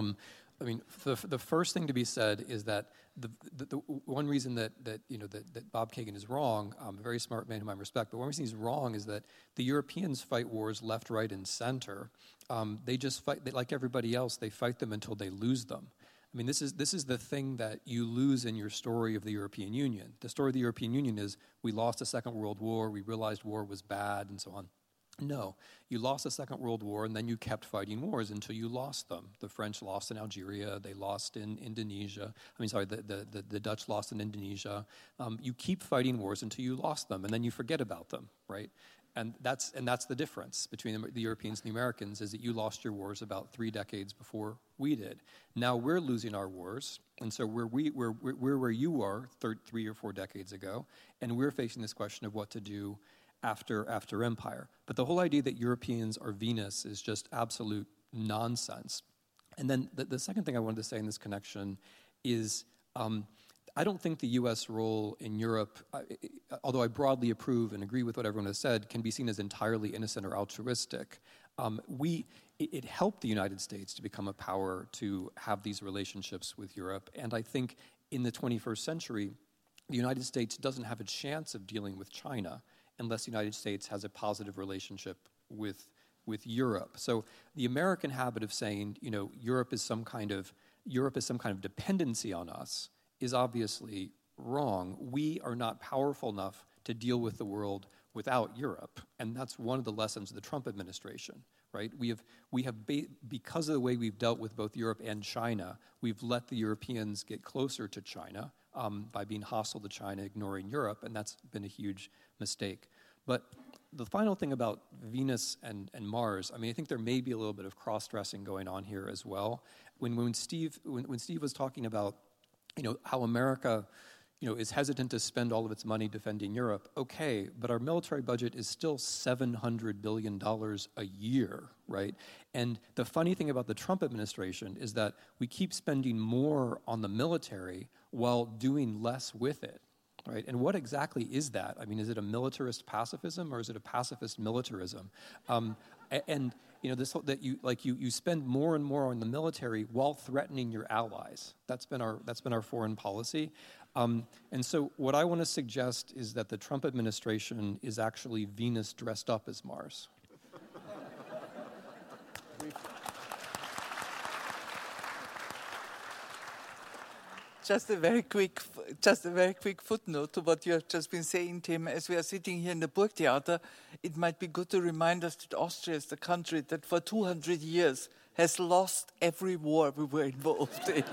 The first thing to be said is that the one reason that Bob Kagan is wrong, a very smart man whom I respect, but one reason he's wrong is that the Europeans fight wars left, right, and center. They just fight, like everybody else, they fight them until they lose them. This is the thing that you lose in your story of the European Union. The story of the European Union is we lost the Second World War, we realized war was bad, and so on. No, you lost the Second World War, and then you kept fighting wars until you lost them. The French lost in Algeria, they lost in Indonesia. The Dutch lost in Indonesia. You keep fighting wars until you lost them, and then you forget about them, right? And that's the difference between the Europeans and the Americans, is that you lost your wars about 3 decades before we did. Now we're losing our wars, and so we're where you were 3 or 4 decades ago, and we're facing this question of what to do after empire. But the whole idea that Europeans are Venus is just absolute nonsense. And then the second thing I wanted to say in this connection is I don't think the U.S. role in Europe, although I broadly approve and agree with what everyone has said, can be seen as entirely innocent or altruistic. It helped the United States to become a power to have these relationships with Europe. And I think in the 21st century, the United States doesn't have a chance of dealing with China unless the United States has a positive relationship with Europe. So the American habit of saying, Europe is some kind of dependency on us is obviously wrong. We are not powerful enough to deal with the world without Europe, and that's one of the lessons of the Trump administration, right? We have because of the way we've dealt with both Europe and China, we've let the Europeans get closer to China by being hostile to China, ignoring Europe, and that's been a huge mistake. But the final thing about Venus and Mars, I think there may be a little bit of cross-dressing going on here as well. When Steve was talking about how America is hesitant to spend all of its money defending Europe, okay, but our military budget is still $700 billion a year, right? And the funny thing about the Trump administration is that we keep spending more on the military while doing less with it, right? And what exactly is that? Is it a militarist pacifism or is it a pacifist militarism? You spend more and more on the military while threatening your allies. That's been our foreign policy. And so what I want to suggest is that the Trump administration is actually Venus dressed up as Mars. Just a very quick footnote to what you have just been saying, Tim. As we are sitting here in the Burgtheater, it might be good to remind us that Austria is the country that for 200 years has lost every war we were involved in.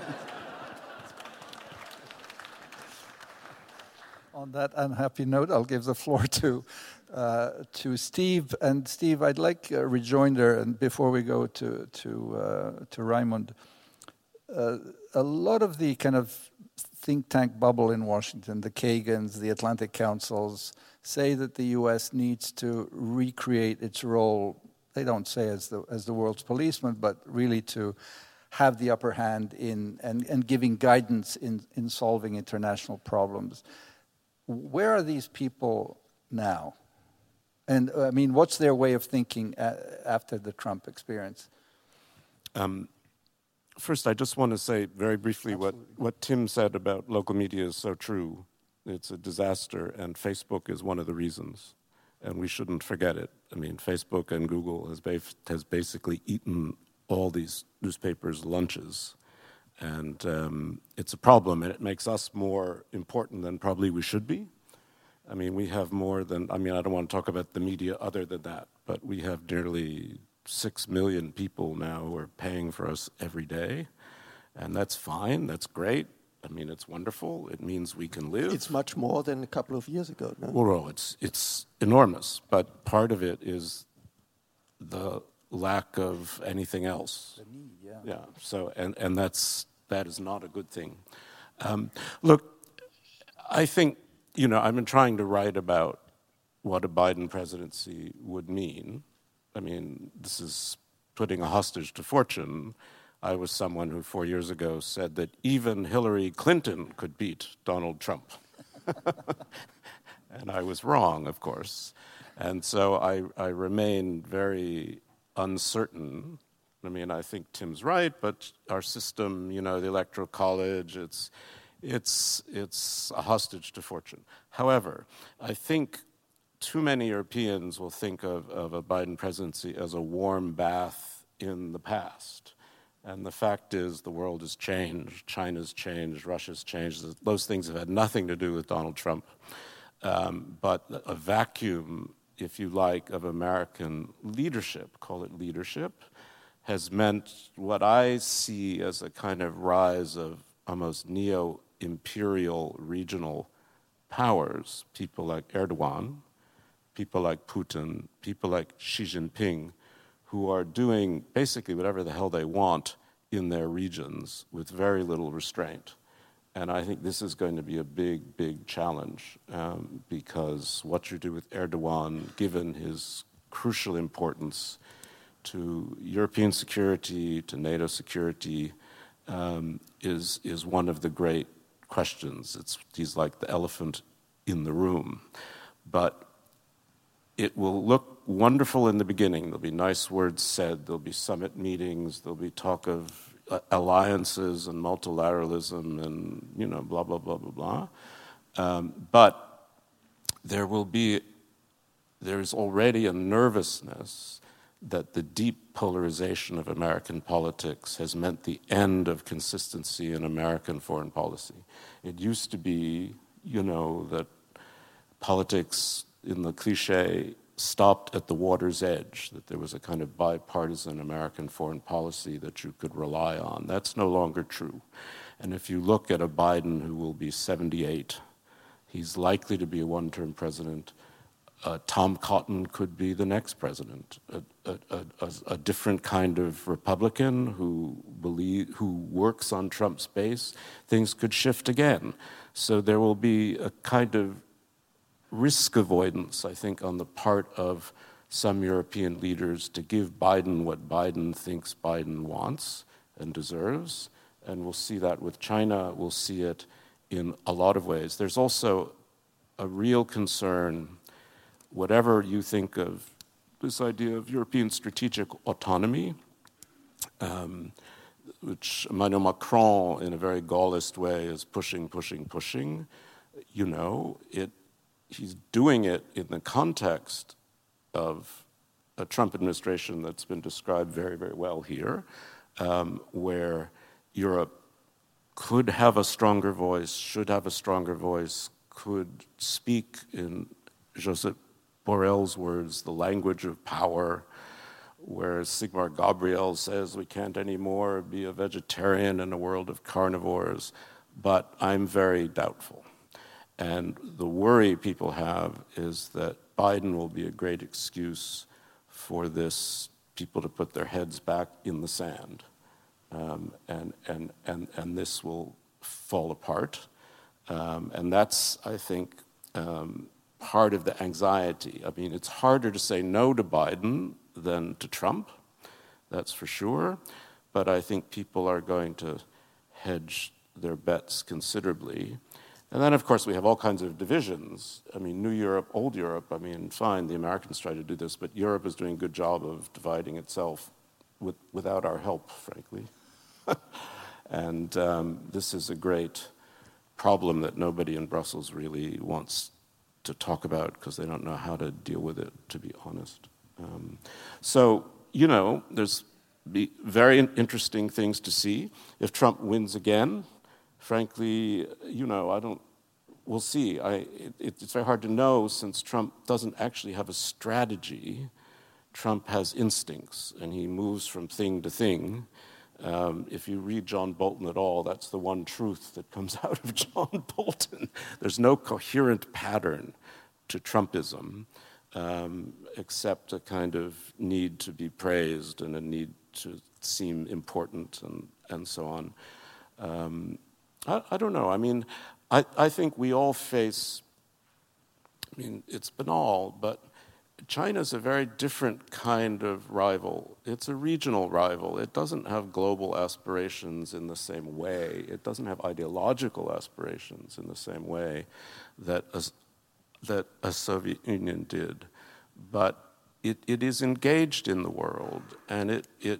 On that unhappy note, I'll give the floor to Steve. And Steve, I'd like a rejoinder, and before we go to Raymond, a lot of the kind of think tank bubble in Washington, the Kagans, the Atlantic Councils, say that the U.S. needs to recreate its role. They don't say as the world's policeman, but really to have the upper hand in and giving guidance in solving international problems. Where are these people now? And I mean, what's their way of thinking after the Trump experience? First, I just want to say very briefly what Tim said about local media is so true. It's a disaster, and Facebook is one of the reasons, and we shouldn't forget it. I mean, Facebook and Google has basically eaten all these newspapers' lunches, and it's a problem, and it makes us more important than probably we should be. I mean, we have more than, I don't want to talk about the media other than that, but we have nearly 6 million people now who are paying for us every day, and that's fine, that's great. I mean, it's wonderful. It means we can live. It's much more than a couple of years ago, no? Well, it's enormous, but part of it is the lack of anything else. The need, yeah. Yeah. So, and that is not a good thing. Look, I think I've been trying to write about what a Biden presidency would mean. I mean, this is putting a hostage to fortune. I was someone who 4 years ago said that even Hillary Clinton could beat Donald Trump. And I was wrong, of course. And so I remain very uncertain. I mean, I think Tim's right, but our system, the Electoral College, it's a hostage to fortune. However, I think too many Europeans will think of a Biden presidency as a warm bath in the past. And the fact is the world has changed. China's changed. Russia's changed. Those things have had nothing to do with Donald Trump. But a vacuum, if you like, of American leadership, call it leadership, has meant what I see as a kind of rise of almost neo-imperial regional powers, people like Erdogan, people like Putin, people like Xi Jinping, who are doing basically whatever the hell they want in their regions with very little restraint. And I think this is going to be a big, big challenge because what you do with Erdogan, given his crucial importance to European security, to NATO security, is one of the great questions. He's like the elephant in the room. But it will look wonderful in the beginning. There'll be nice words said. There'll be summit meetings. There'll be talk of alliances and multilateralism and, blah, blah, blah, blah, blah. But there is already a nervousness that the deep polarization of American politics has meant the end of consistency in American foreign policy. It used to be, that politics in the cliche stopped at the water's edge, that there was a kind of bipartisan American foreign policy that you could rely on. That's no longer true. And if you look at a Biden who will be 78, he's likely to be a one-term president. Tom Cotton could be the next president, a different kind of Republican who works on Trump's base. Things could shift again. So there will be a kind of risk avoidance, I think, on the part of some European leaders to give Biden what Biden thinks Biden wants and deserves. And we'll see that with China. We'll see it in a lot of ways. There's also a real concern, whatever you think of this idea of European strategic autonomy, which Emmanuel Macron, in a very Gaullist way, is pushing. He's doing it in the context of a Trump administration that's been described very, very well here, where Europe could have a stronger voice, should have a stronger voice, could speak, in Josep Borrell's words, the language of power, where Sigmar Gabriel says we can't anymore be a vegetarian in a world of carnivores, but I'm very doubtful. And the worry people have is that Biden will be a great excuse for people to put their heads back in the sand, and this will fall apart. And that's, I think, part of the anxiety. I mean, it's harder to say no to Biden than to Trump, that's for sure. But I think people are going to hedge their bets considerably. And then, of course, we have all kinds of divisions. I mean, New Europe, Old Europe, I mean, fine, the Americans try to do this, but Europe is doing a good job of dividing itself without our help, frankly. And this is a great problem that nobody in Brussels really wants to talk about because they don't know how to deal with it, to be honest. So, you know, there's very interesting things to see. If Trump wins again, frankly, you know, we'll see. It's very hard to know since Trump doesn't actually have a strategy. Trump has instincts, and he moves from thing to thing. If you read John Bolton at all, that's the one truth that comes out of John Bolton. There's no coherent pattern to Trumpism, except a kind of need to be praised and a need to seem important and so on. I don't know. I mean, I think we all face, I mean, it's banal, but China's a very different kind of rival. It's a regional rival. It doesn't have global aspirations in the same way. It doesn't have ideological aspirations in the same way that a Soviet Union did. But it is engaged in the world, and it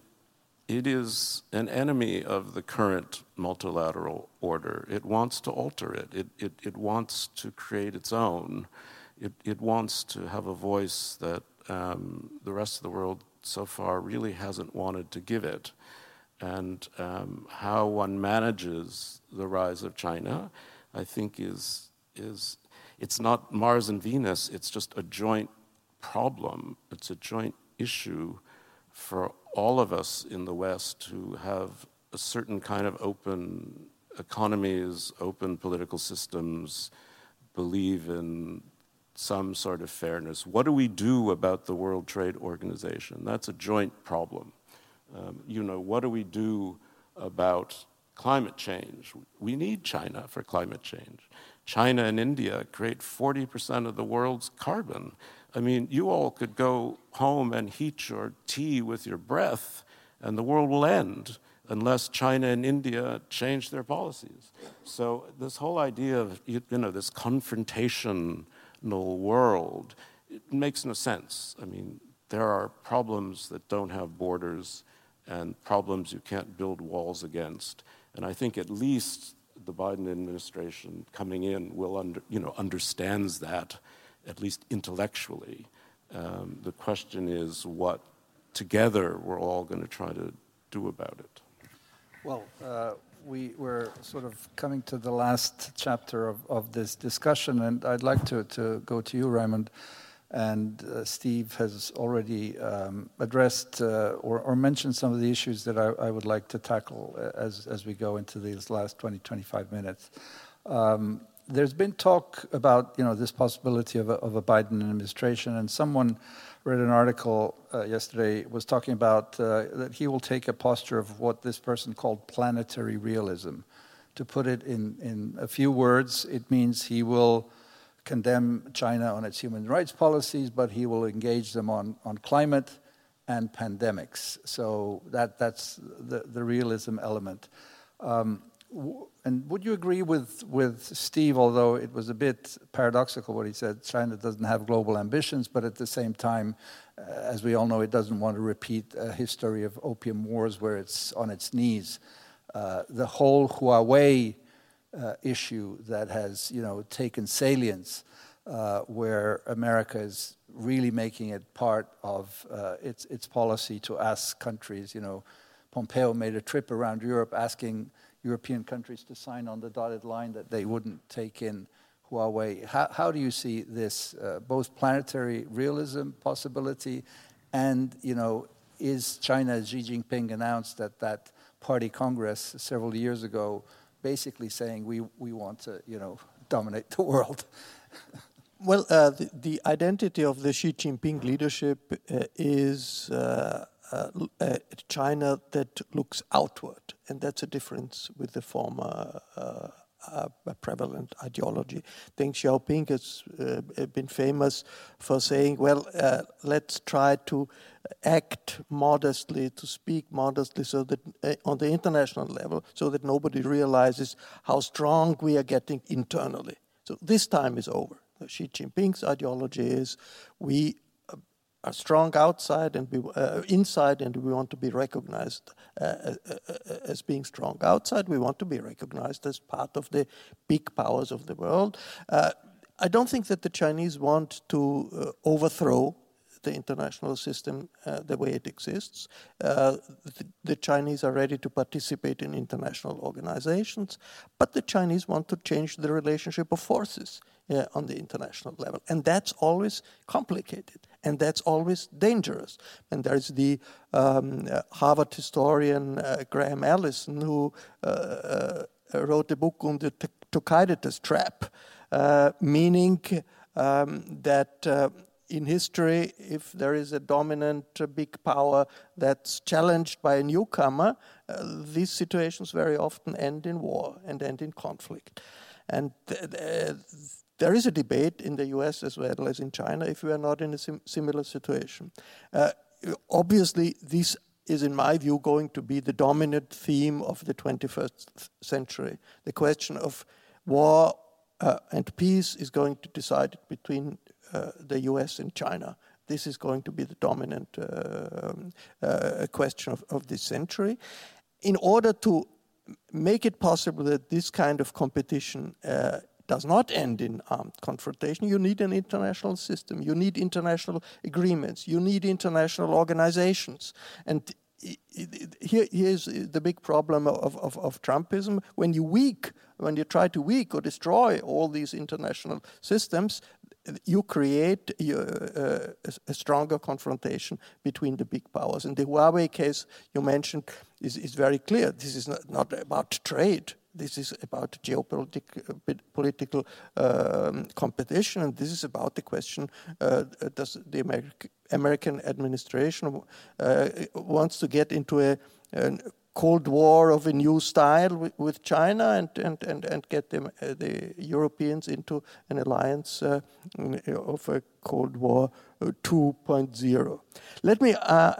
is an enemy of the current multilateral order. It wants to alter it. It wants to create its own. It wants to have a voice that the rest of the world so far really hasn't wanted to give it. And how one manages the rise of China, I think is it's not Mars and Venus, it's just a joint problem. It's a joint issue for all of us in the West who have a certain kind of open economies, open political systems, believe in some sort of fairness. What do we do about the World Trade Organization? That's a joint problem. You know, what do we do about climate change? We need China for climate change. China and India create 40% of the world's carbon. I mean, you all could go home and heat your tea with your breath, and the world will end unless China and India change their policies. So this whole idea of, you know, this confrontational world, it makes no sense. I mean, there are problems that don't have borders and problems you can't build walls against. And I think at least the Biden administration coming in will understands that, at least intellectually. The question is what together we're all going to try to do about it. Well, we're sort of coming to the last chapter of this discussion, and I'd like to go to you, Raymond. And Steve has already addressed or mentioned some of the issues that I would like to tackle as we go into these last 20-25 minutes. There's been talk about, you know, this possibility of a Biden administration, and someone read an article yesterday was talking about that he will take a posture of what this person called planetary realism. To put it in a few words, it means he will condemn China on its human rights policies, but he will engage them on climate and pandemics. So that's the realism element. And would you agree with Steve, although it was a bit paradoxical what he said, China doesn't have global ambitions, but at the same time, as we all know, it doesn't want to repeat a history of opium wars where it's on its knees. The whole Huawei issue that has, you know, taken salience, where America is really making it part of its policy to ask countries, you know, Pompeo made a trip around Europe asking European countries to sign on the dotted line that they wouldn't take in Huawei. How do you see this, both planetary realism possibility and, you know, is China, as Xi Jinping announced at that party congress several years ago, basically saying we want to, you know, dominate the world? Well, the identity of the Xi Jinping leadership is China that looks outward, and that's a difference with the former prevalent ideology. I think Xiaoping has been famous for saying, well, let's try to act modestly, to speak modestly, so that on the international level, so that nobody realizes how strong we are getting internally. So this time is over. Xi Jinping's ideology is we are strong outside and inside, and we want to be recognized as being strong outside. We want to be recognized as part of the big powers of the world. I don't think that the Chinese want to overthrow the international system the way it exists. The Chinese are ready to participate in international organizations, but the Chinese want to change the relationship of forces on the international level. And that's always complicated, and that's always dangerous. And there's the Harvard historian Graham Allison, who wrote a book on the Thucydides trap, meaning that in history, if there is a dominant big power that's challenged by a newcomer, these situations very often end in war and end in conflict. And there is a debate in the US as well as in China if we are not in a similar situation. Obviously, this is, in my view, going to be the dominant theme of the 21st century. The question of war and peace is going to decide between the US and China. This is going to be the dominant question of this century. In order to make it possible that this kind of competition does not end in armed confrontation, you need an international system, you need international agreements, you need international organizations. And here's the big problem of Trumpism. When you try to weaken or destroy all these international systems, you create a stronger confrontation between the big powers. And the Huawei case you mentioned is very clear. This is not about trade. This is about geopolitical competition, and this is about the question, does the American administration wants to get into a Cold War of a new style with China and get the Europeans into an alliance of a Cold War 2.0. Let me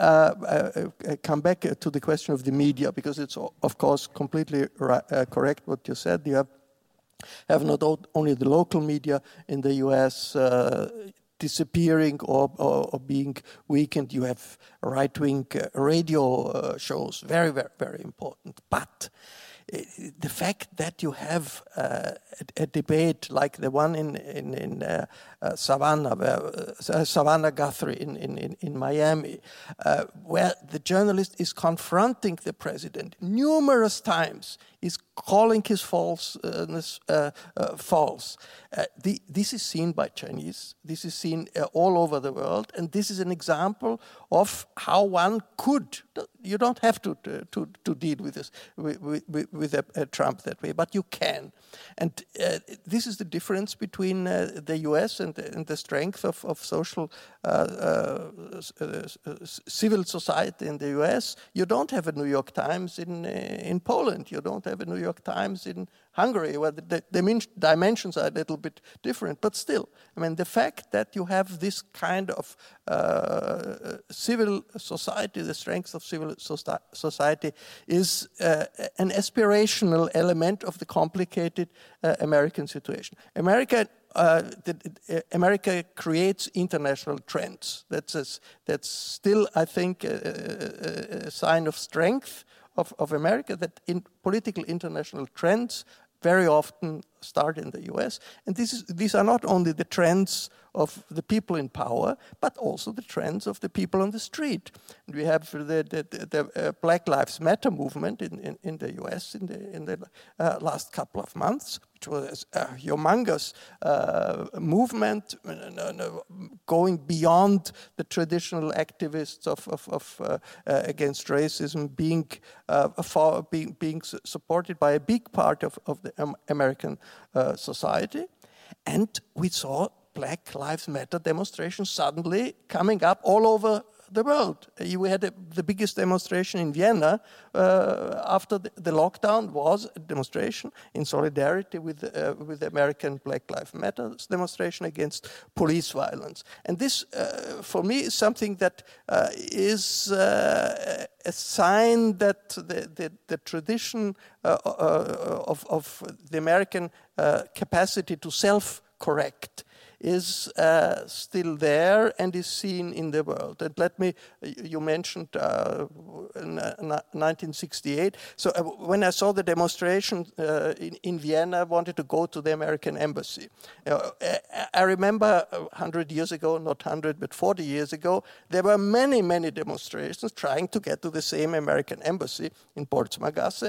come back to the question of the media, because it's, of course, completely correct what you said. You have not only the local media in the US disappearing or being weakened. You have right-wing radio shows, very, very, very important. But the fact that you have a debate like the one in Savannah Guthrie in Miami, where the journalist is confronting the president numerous times, is calling his falseness false. This is seen by Chinese. This is seen all over the world, and this is an example of how one could. You don't have to deal with this with a Trump that way, but you can. And this is the difference between the U.S. and the strength of social civil society in the U.S. You don't have a New York Times in Poland. You don't have a New York Times in Hungary, where the dimensions are a little bit different, but still, I mean, the fact that you have this kind of civil society, the strength of civil society, is an aspirational element of the complicated American situation. America creates international trends. That's still, I think, a sign of strength of America, that in political international trends very often start in the US. And these are not only the trends of the people in power, but also the trends of the people on the street. And we have the Black Lives Matter movement in the US in the last couple of months, which was a humongous movement going beyond the traditional activists of against racism, being supported by a big part of the American society. And we saw Black Lives Matter demonstrations suddenly coming up all over the world. You had the biggest demonstration in Vienna after the lockdown was a demonstration in solidarity with the American Black Lives Matter demonstration against police violence. And this, for me, is something that is a sign that the tradition of the American capacity to self-correct is still there and is seen in the world. And you mentioned 1968. So when I saw the demonstration in Vienna, I wanted to go to the American embassy. I remember 100 years ago, not 100, but 40 years ago, there were many, many demonstrations trying to get to the same American embassy in Boltzmanngasse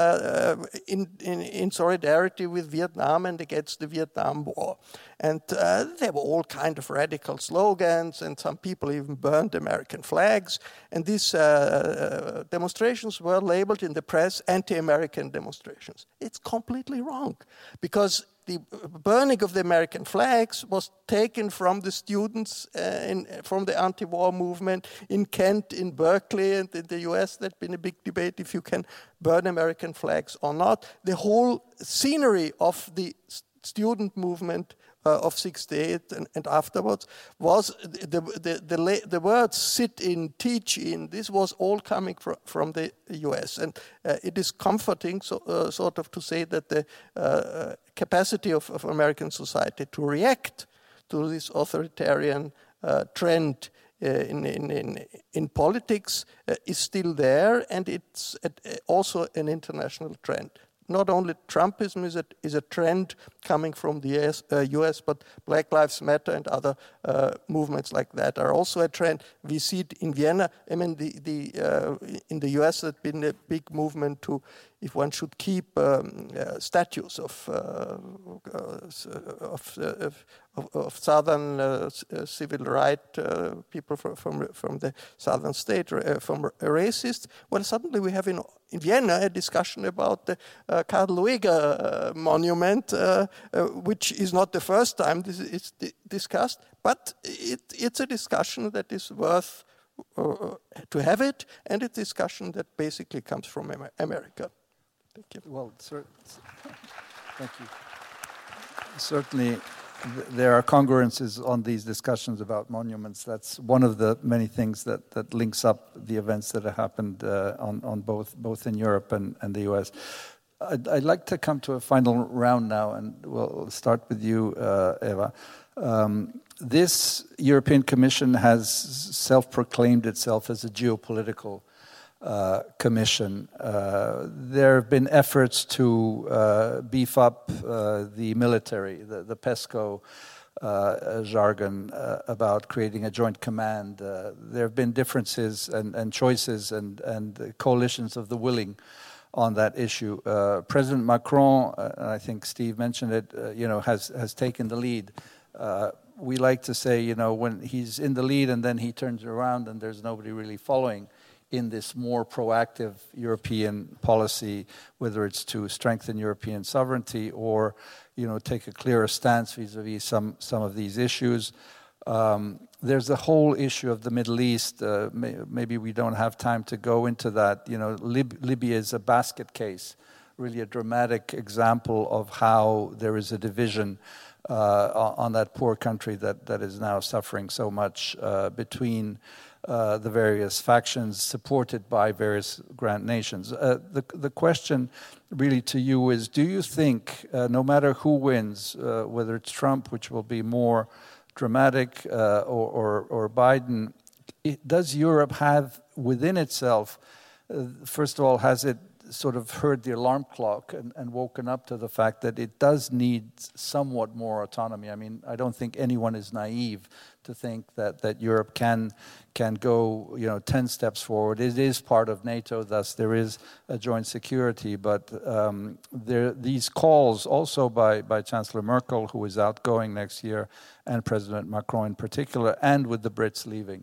in solidarity with Vietnam and against the Vietnam War. And there were all kinds of radical slogans, and some people even burned American flags. And these demonstrations were labeled in the press anti-American demonstrations. It's completely wrong, because the burning of the American flags was taken from the students from the anti-war movement in Kent, in Berkeley, and in the US. There's been a big debate if you can burn American flags or not. The whole scenery of the student movement of 68 and afterwards was the words sit in, teach in. This was all coming from the US, and it is comforting sort of to say that the capacity of American society to react to this authoritarian trend in politics is still there, and it's also an international trend. Not only Trumpism is a trend coming from the US, but Black Lives Matter and other movements like that are also a trend. We see it in Vienna. I mean, in the US, there's been a big movement to, if one should keep statues of southern civil rights people from the southern state, from racists. Well, suddenly we have in Vienna a discussion about the Karl Lueger monument, which is not the first time this is discussed, but it's a discussion that is worth to have it, and a discussion that basically comes from America. Thank you. Well, thank you. Certainly, there are congruences on these discussions about monuments. That's one of the many things that links up the events that have happened on both in Europe and the US. I'd like to come to a final round now, and we'll start with you, Eva. This European Commission has self-proclaimed itself as a geopolitical commission. There have been efforts to beef up the military, the PESCO jargon about creating a joint command. There have been differences and choices and coalitions of the willing on that issue. President Macron, I think Steve mentioned it, has taken the lead. We like to say, when he's in the lead and then he turns around and there's nobody really following in this more proactive European policy, whether it's to strengthen European sovereignty or, take a clearer stance vis-a-vis some of these issues. There's the whole issue of the Middle East. Maybe we don't have time to go into that. Libya is a basket case, really a dramatic example of how there is a division on that poor country that is now suffering so much between the various factions supported by various grand nations. The question really to you is, do you think, no matter who wins, whether it's Trump, which will be more dramatic, or Biden, does Europe have within itself, first of all, has it sort of heard the alarm clock and woken up to the fact that it does need somewhat more autonomy? I mean, I don't think anyone is naive to think that Europe can go 10 steps forward. It is part of NATO, thus there is a joint security, but these calls also by Chancellor Merkel, who is outgoing next year, and President Macron in particular, and with the Brits leaving.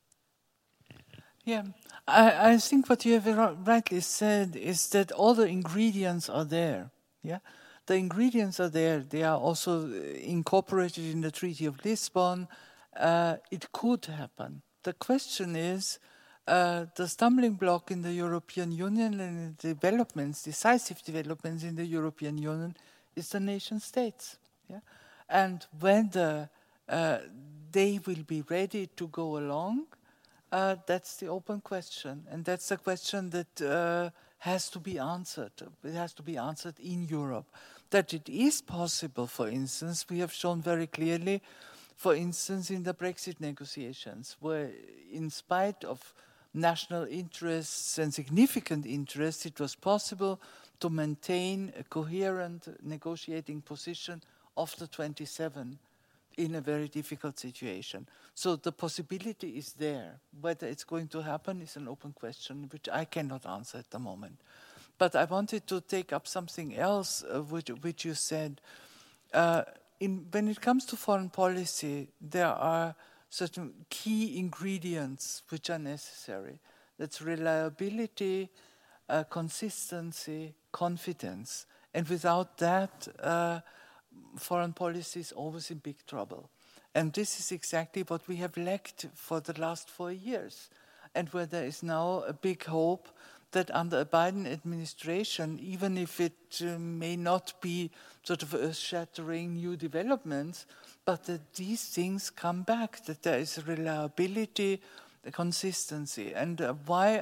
Yeah, I think what you have rightly said is that all the ingredients are there. Yeah, the ingredients are there. They are also incorporated in the Treaty of Lisbon. It could happen. The question is, the stumbling block in the European Union and the developments, decisive developments in the European Union, is the nation states. Yeah? And whether they will be ready to go along, that's the open question. And that's a question that has to be answered. It has to be answered in Europe. That it is possible, for instance, we have shown very clearly, for instance, in the Brexit negotiations, where in spite of national interests and significant interests, it was possible to maintain a coherent negotiating position of the 27 in a very difficult situation. So the possibility is there. Whether it's going to happen is an open question, which I cannot answer at the moment. But I wanted to take up something else, which you said. When it comes to foreign policy, there are certain key ingredients which are necessary. That's reliability, consistency, confidence. And without that, foreign policy is always in big trouble. And this is exactly what we have lacked for the last 4 years. And where there is now a big hope that under a Biden administration, even if it may not be sort of earth-shattering new developments, but that these things come back, that there is reliability, consistency. And the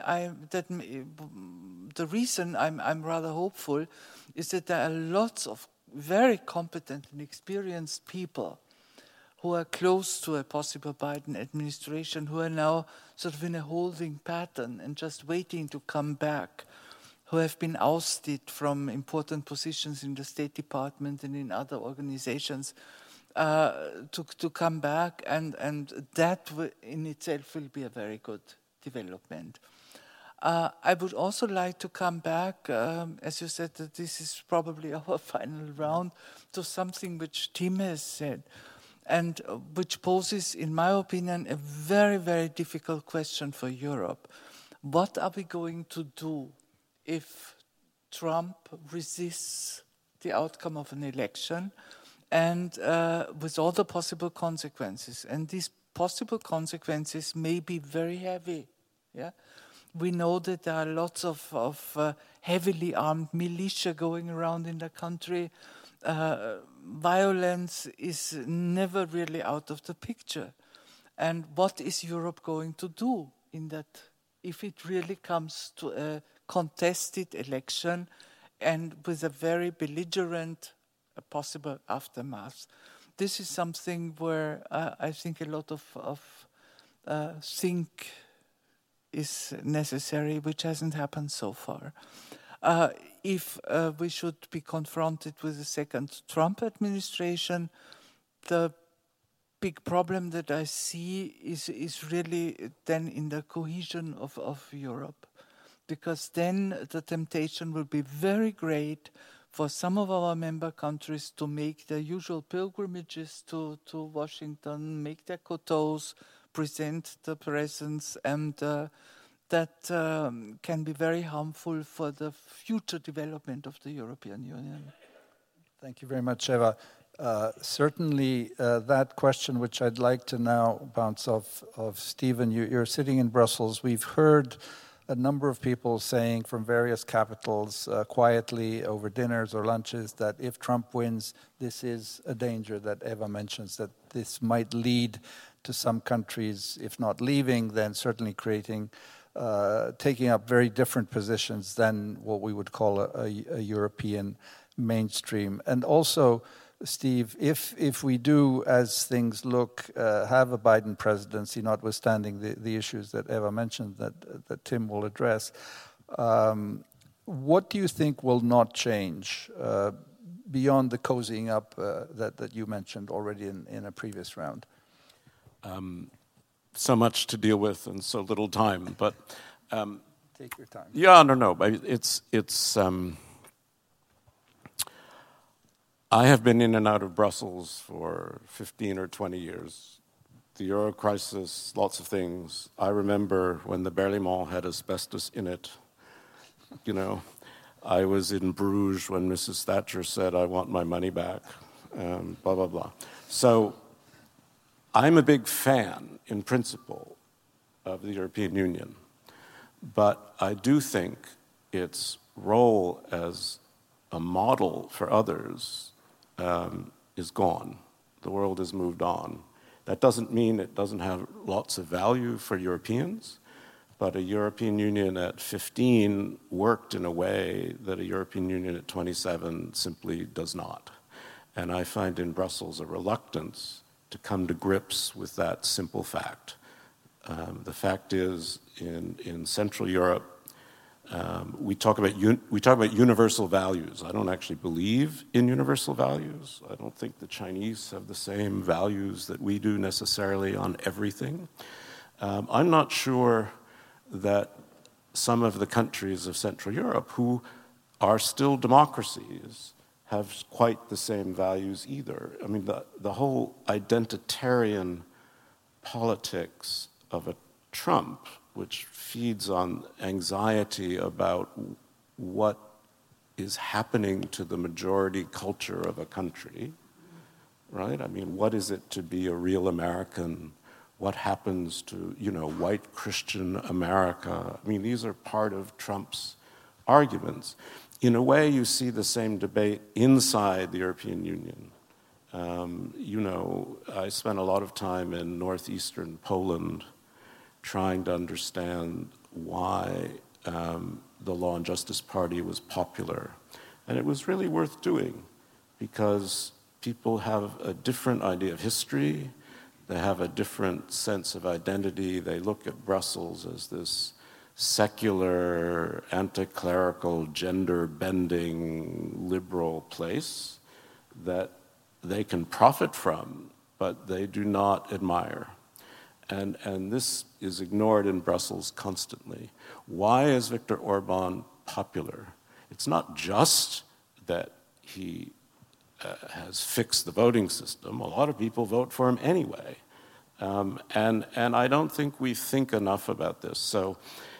reason I'm rather hopeful is that there are lots of very competent and experienced people who are close to a possible Biden administration, who are now sort of in a holding pattern and just waiting to come back, who have been ousted from important positions in the State Department and in other organizations, to come back, and that in itself will be a very good development. I would also like to come back, as you said, that this is probably our final round, to something which Tim has said, and which poses, in my opinion, a very, very difficult question for Europe. What are we going to do if Trump resists the outcome of an election, and with all the possible consequences? And these possible consequences may be very heavy. Yeah, we know that there are lots of heavily armed militia going around in the country. Violence is never really out of the picture. And what is Europe going to do in that, if it really comes to a contested election and with a very belligerent possible aftermath? This is something where I think a lot of think is necessary, which hasn't happened so far. If we should be confronted with a second Trump administration, the big problem that I see is really then in the cohesion of Europe. Because then the temptation will be very great for some of our member countries to make their usual pilgrimages to Washington, make their kotos, present the presence, and that can be very harmful for the future development of the European Union. Thank you very much, Eva. Certainly that question, which I'd like to now bounce off of Stephen, you're sitting in Brussels. We've heard a number of people saying from various capitals quietly over dinners or lunches that if Trump wins, this is a danger that Eva mentions, that this might lead to some countries, if not leaving, then certainly taking up very different positions than what we would call a European mainstream. And also, Steve, if we do, as things look, have a Biden presidency, notwithstanding the issues that Eva mentioned that Tim will address, what do you think will not change beyond the cozying up that you mentioned already in a previous round? So much to deal with and so little time, but take your time. Yeah, no. It's. I have been in and out of Brussels for 15 or 20 years. The Euro crisis, lots of things. I remember when the Berlaymont had asbestos in it. You know, I was in Bruges when Mrs. Thatcher said, "I want my money back," blah blah blah. So. I'm a big fan, in principle, of the European Union. But I do think its role as a model for others is gone. The world has moved on. That doesn't mean it doesn't have lots of value for Europeans, but a European Union at 15 worked in a way that a European Union at 27 simply does not. And I find in Brussels a reluctance to come to grips with that simple fact. The fact is, in Central Europe, we talk about universal values. I don't actually believe in universal values. I don't think the Chinese have the same values that we do necessarily on everything. I'm not sure that some of the countries of Central Europe who are still democracies have quite the same values either. I mean, the whole identitarian politics of a Trump, which feeds on anxiety about what is happening to the majority culture of a country, right? I mean, what is it to be a real American? What happens to, white Christian America? I mean, these are part of Trump's arguments. In a way, you see the same debate inside the European Union. I spent a lot of time in northeastern Poland trying to understand why the Law and Justice Party was popular. And it was really worth doing because people have a different idea of history. They have a different sense of identity. They look at Brussels as this secular, anti-clerical, gender-bending, liberal place that they can profit from, but they do not admire. And this is ignored in Brussels constantly. Why is Viktor Orban popular? It's not just that he has fixed the voting system. A lot of people vote for him anyway. And I don't think we think enough about this. So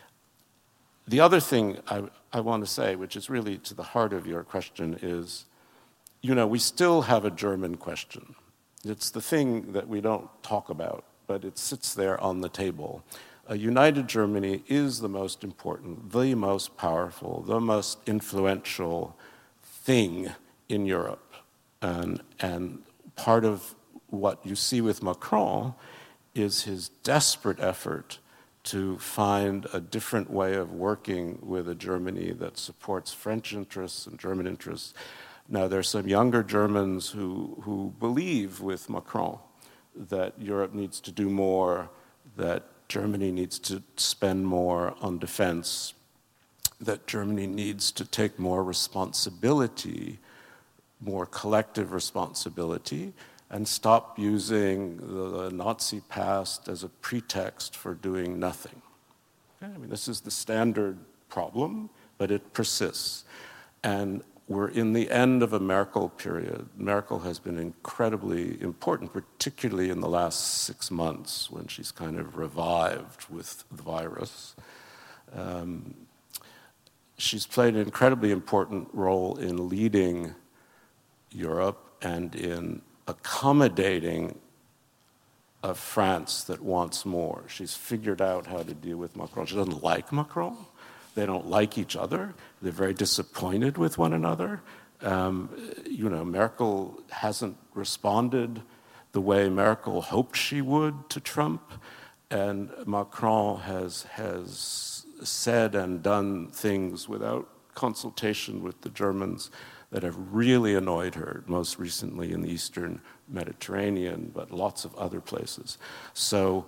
the other thing I want to say, which is really to the heart of your question, is, we still have a German question. It's the thing that we don't talk about, but it sits there on the table. A united Germany is the most important, the most powerful, the most influential thing in Europe. And part of what you see with Macron is his desperate effort to find a different way of working with a Germany that supports French interests and German interests. Now, there are some younger Germans who believe with Macron that Europe needs to do more, that Germany needs to spend more on defense, that Germany needs to take more responsibility, more collective responsibility, and stop using the Nazi past as a pretext for doing nothing. Okay? I mean, this is the standard problem, but it persists. And we're in the end of a Merkel period. Merkel has been incredibly important, particularly in the last 6 months when she's kind of revived with the virus. She's played an incredibly important role in leading Europe and in accommodating a France that wants more. She's figured out how to deal with Macron. She doesn't like Macron. They don't like each other. They're very disappointed with one another. Merkel hasn't responded the way Merkel hoped she would to Trump, and Macron has said and done things without consultation with the Germans that have really annoyed her, most recently in the Eastern Mediterranean, but lots of other places. So,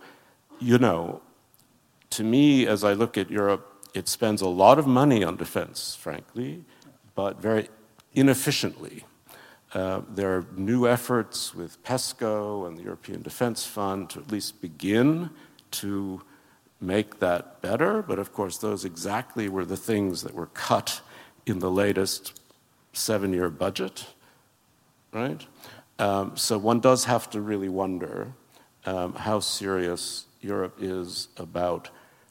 to me, as I look at Europe, it spends a lot of money on defense, frankly, but very inefficiently. There are new efforts with PESCO and the European Defense Fund to at least begin to make that better, but of course those exactly were the things that were cut in the latest 7-year budget, right? So one does have to really wonder how serious Europe is about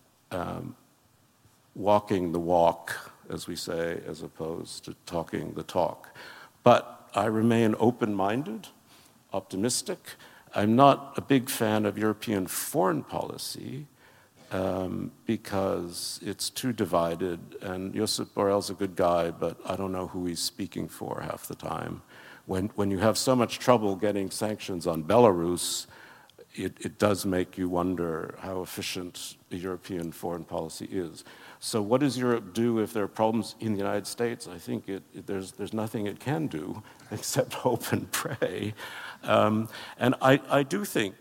walking the walk, as we say, as opposed to talking the talk. But I remain open-minded, optimistic. I'm not a big fan of European foreign policy because it's too divided. And Josep Borrell's a good guy, but I don't know who he's speaking for half the time. When you have so much trouble getting sanctions on Belarus, it does make you wonder how efficient the European foreign policy is. So what does Europe do if there are problems in the United States? I think there's nothing it can do except hope and pray. And I do think,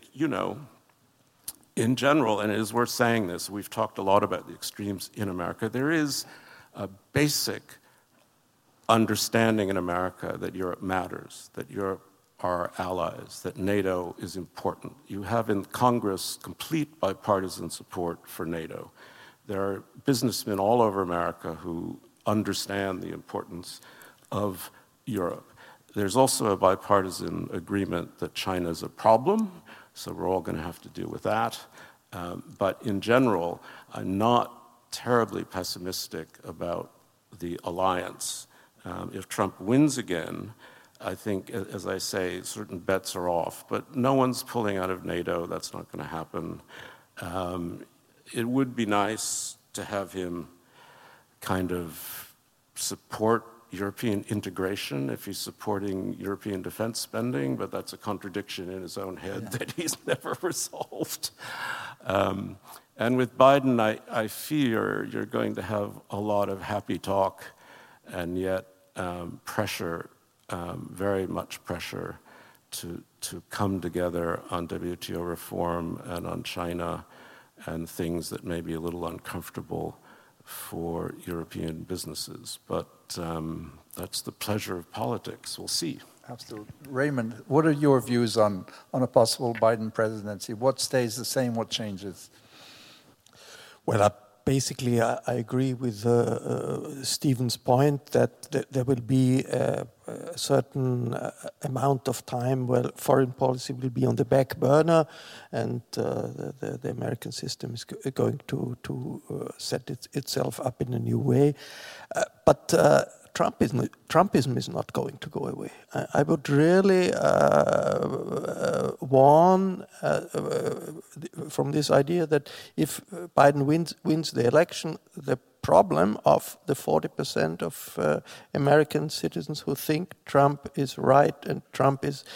in general, and it is worth saying this, we've talked a lot about the extremes in America, there is a basic understanding in America that Europe matters, that Europe are allies, that NATO is important. You have in Congress complete bipartisan support for NATO. There are businessmen all over America who understand the importance of Europe. There's also a bipartisan agreement that China is a problem, so we're all going to have to deal with that. But in general, I'm not terribly pessimistic about the alliance. If Trump wins again, I think, as I say, certain bets are off. But no one's pulling out of NATO. That's not going to happen. It would be nice to have him kind of support European integration if he's supporting European defense spending, but that's a contradiction in his own head that he's never resolved. And with Biden, I fear you're going to have a lot of happy talk and yet pressure, very much pressure to come together on WTO reform and on China and things that may be a little uncomfortable for European businesses. But that's the pleasure of politics. We'll see. Absolutely. Raymond, what are your views on a possible Biden presidency? What stays the same, what changes? Well, basically, I agree with Stephen's point that there will be a certain amount of time where foreign policy will be on the back burner, and the American system is going to set itself up in a new way. But Trumpism is not going to go away. I would really warn from this idea that if Biden wins the election, the problem of the 40% of American citizens who think Trump is right and Trump is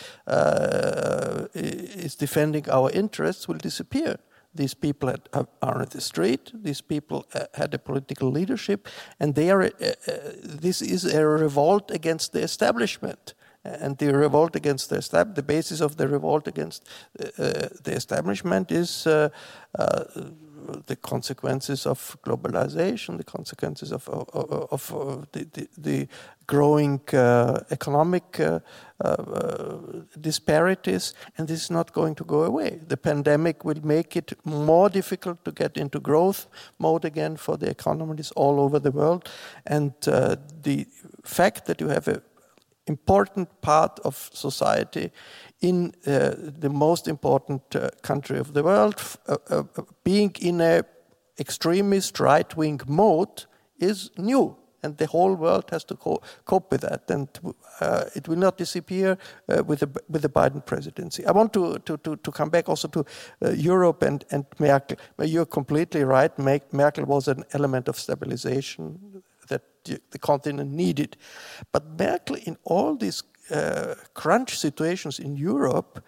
defending our interests will disappear. These people are at the street. These people had a political leadership, and this is a revolt against the establishment. And the revolt against the basis of the revolt against the establishment is the consequences of globalization, the consequences of the growing economic disparities, and this is not going to go away. The pandemic will make it more difficult to get into growth mode again for the economies all over the world, and the fact that you have an important part of society in the most important country of the world being in an extremist right-wing mode is new. And the whole world has to cope with that, and it will not disappear with the Biden presidency. I want to come back also to Europe and Merkel. But you're completely right. Merkel was an element of stabilization that the continent needed. But Merkel, in all these crunch situations in Europe,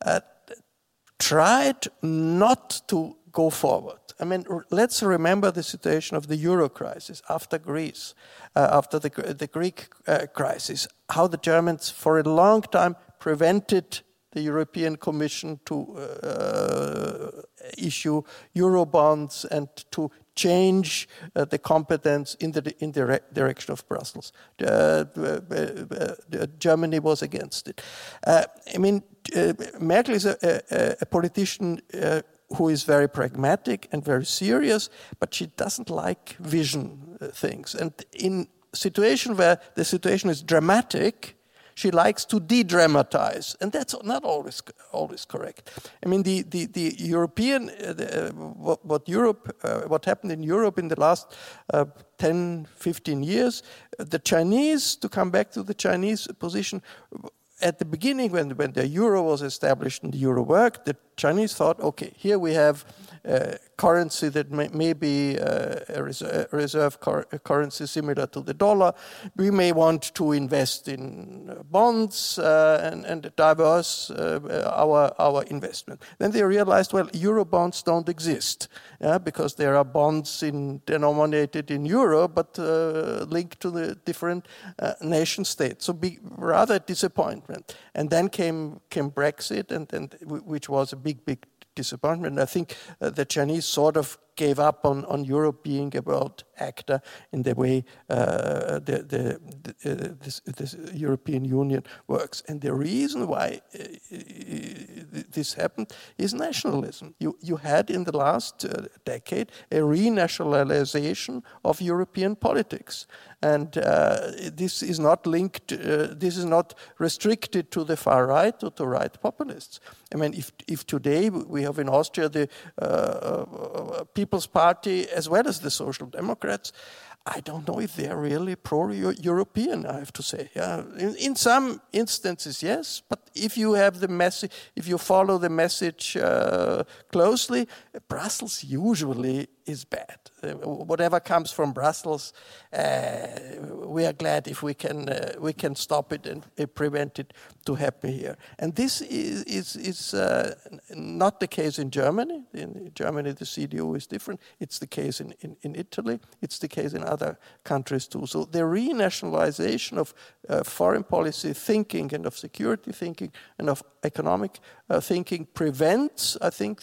tried not to go forward. I mean, let's remember the situation of the Euro crisis after Greece, after the Greek crisis, how the Germans for a long time prevented the European Commission to issue Eurobonds and to change the competence in the direction of Brussels. Germany was against it. Merkel is a politician who is very pragmatic and very serious, but she doesn't like vision things. And in a situation where the situation is dramatic, she likes to de-dramatize, and that's not always correct. I mean, the European, what happened in Europe in the last 10, 15 years, the Chinese, to come back to the Chinese position, at the beginning, when the euro was established and the euro worked, the Chinese thought, okay, here we have currency that may be a reserve currency similar to the dollar. We may want to invest in bonds and diverse our investment. Then they realized, well, euro bonds don't exist because there are bonds denominated in euro but linked to the different nation states. So rather disappointment. And then came Brexit, and which was a big disappointment. I think the Chinese sort of gave up on Europe being a world actor in the way this European Union works. And the reason why this happened is nationalism. You had in the last decade a renationalization of European politics. And this is not linked, this is not restricted to the far right or to right populists. I mean, if today we have in Austria the People's Party as well as the Social Democrats, I don't know if they're really pro-European, I have to say. Yeah. In some instances, yes, but if you have the message, if you follow the message closely, Brussels usually is bad. Whatever comes from Brussels, we are glad if we can stop it and prevent it to happen here. And this is not the case in Germany. In Germany, the CDU is different. It's the case in Italy. It's the case in other countries too. So the renationalization of foreign policy thinking and of security thinking and of economic thinking prevents, I think,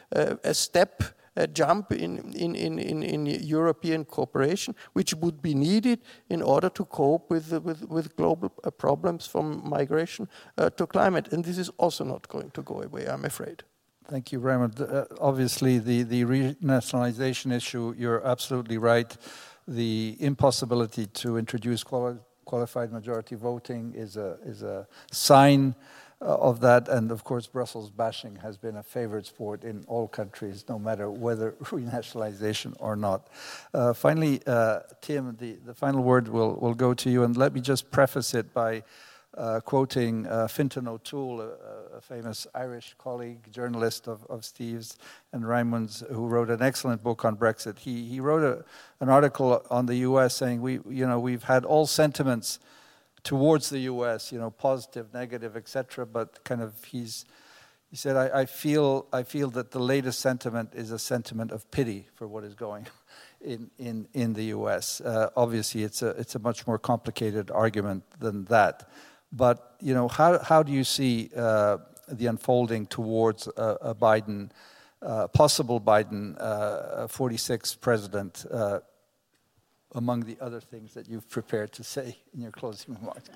a jump in European cooperation, which would be needed in order to cope with global problems from migration to climate. And this is also not going to go away, I'm afraid. Thank you, Raymond. Obviously, the renationalization issue, you're absolutely right. The impossibility to introduce qualified majority voting is a sign of that, and of course Brussels bashing has been a favorite sport in all countries, no matter whether renationalization or not. Finally, Tim, the final word will go to you, and let me just preface it by quoting Fintan O'Toole, a famous Irish colleague, journalist of Steve's and Raymond's, who wrote an excellent book on Brexit. He wrote an article on the U.S. saying we've had all sentiments towards the U.S., positive, negative, etc. But kind of he said, I feel that the latest sentiment is a sentiment of pity for what is going in the U.S. Obviously, it's a much more complicated argument than that. But how do you see the unfolding towards a Biden, possible Biden 46th president? Among the other things that you've prepared to say in your closing remarks.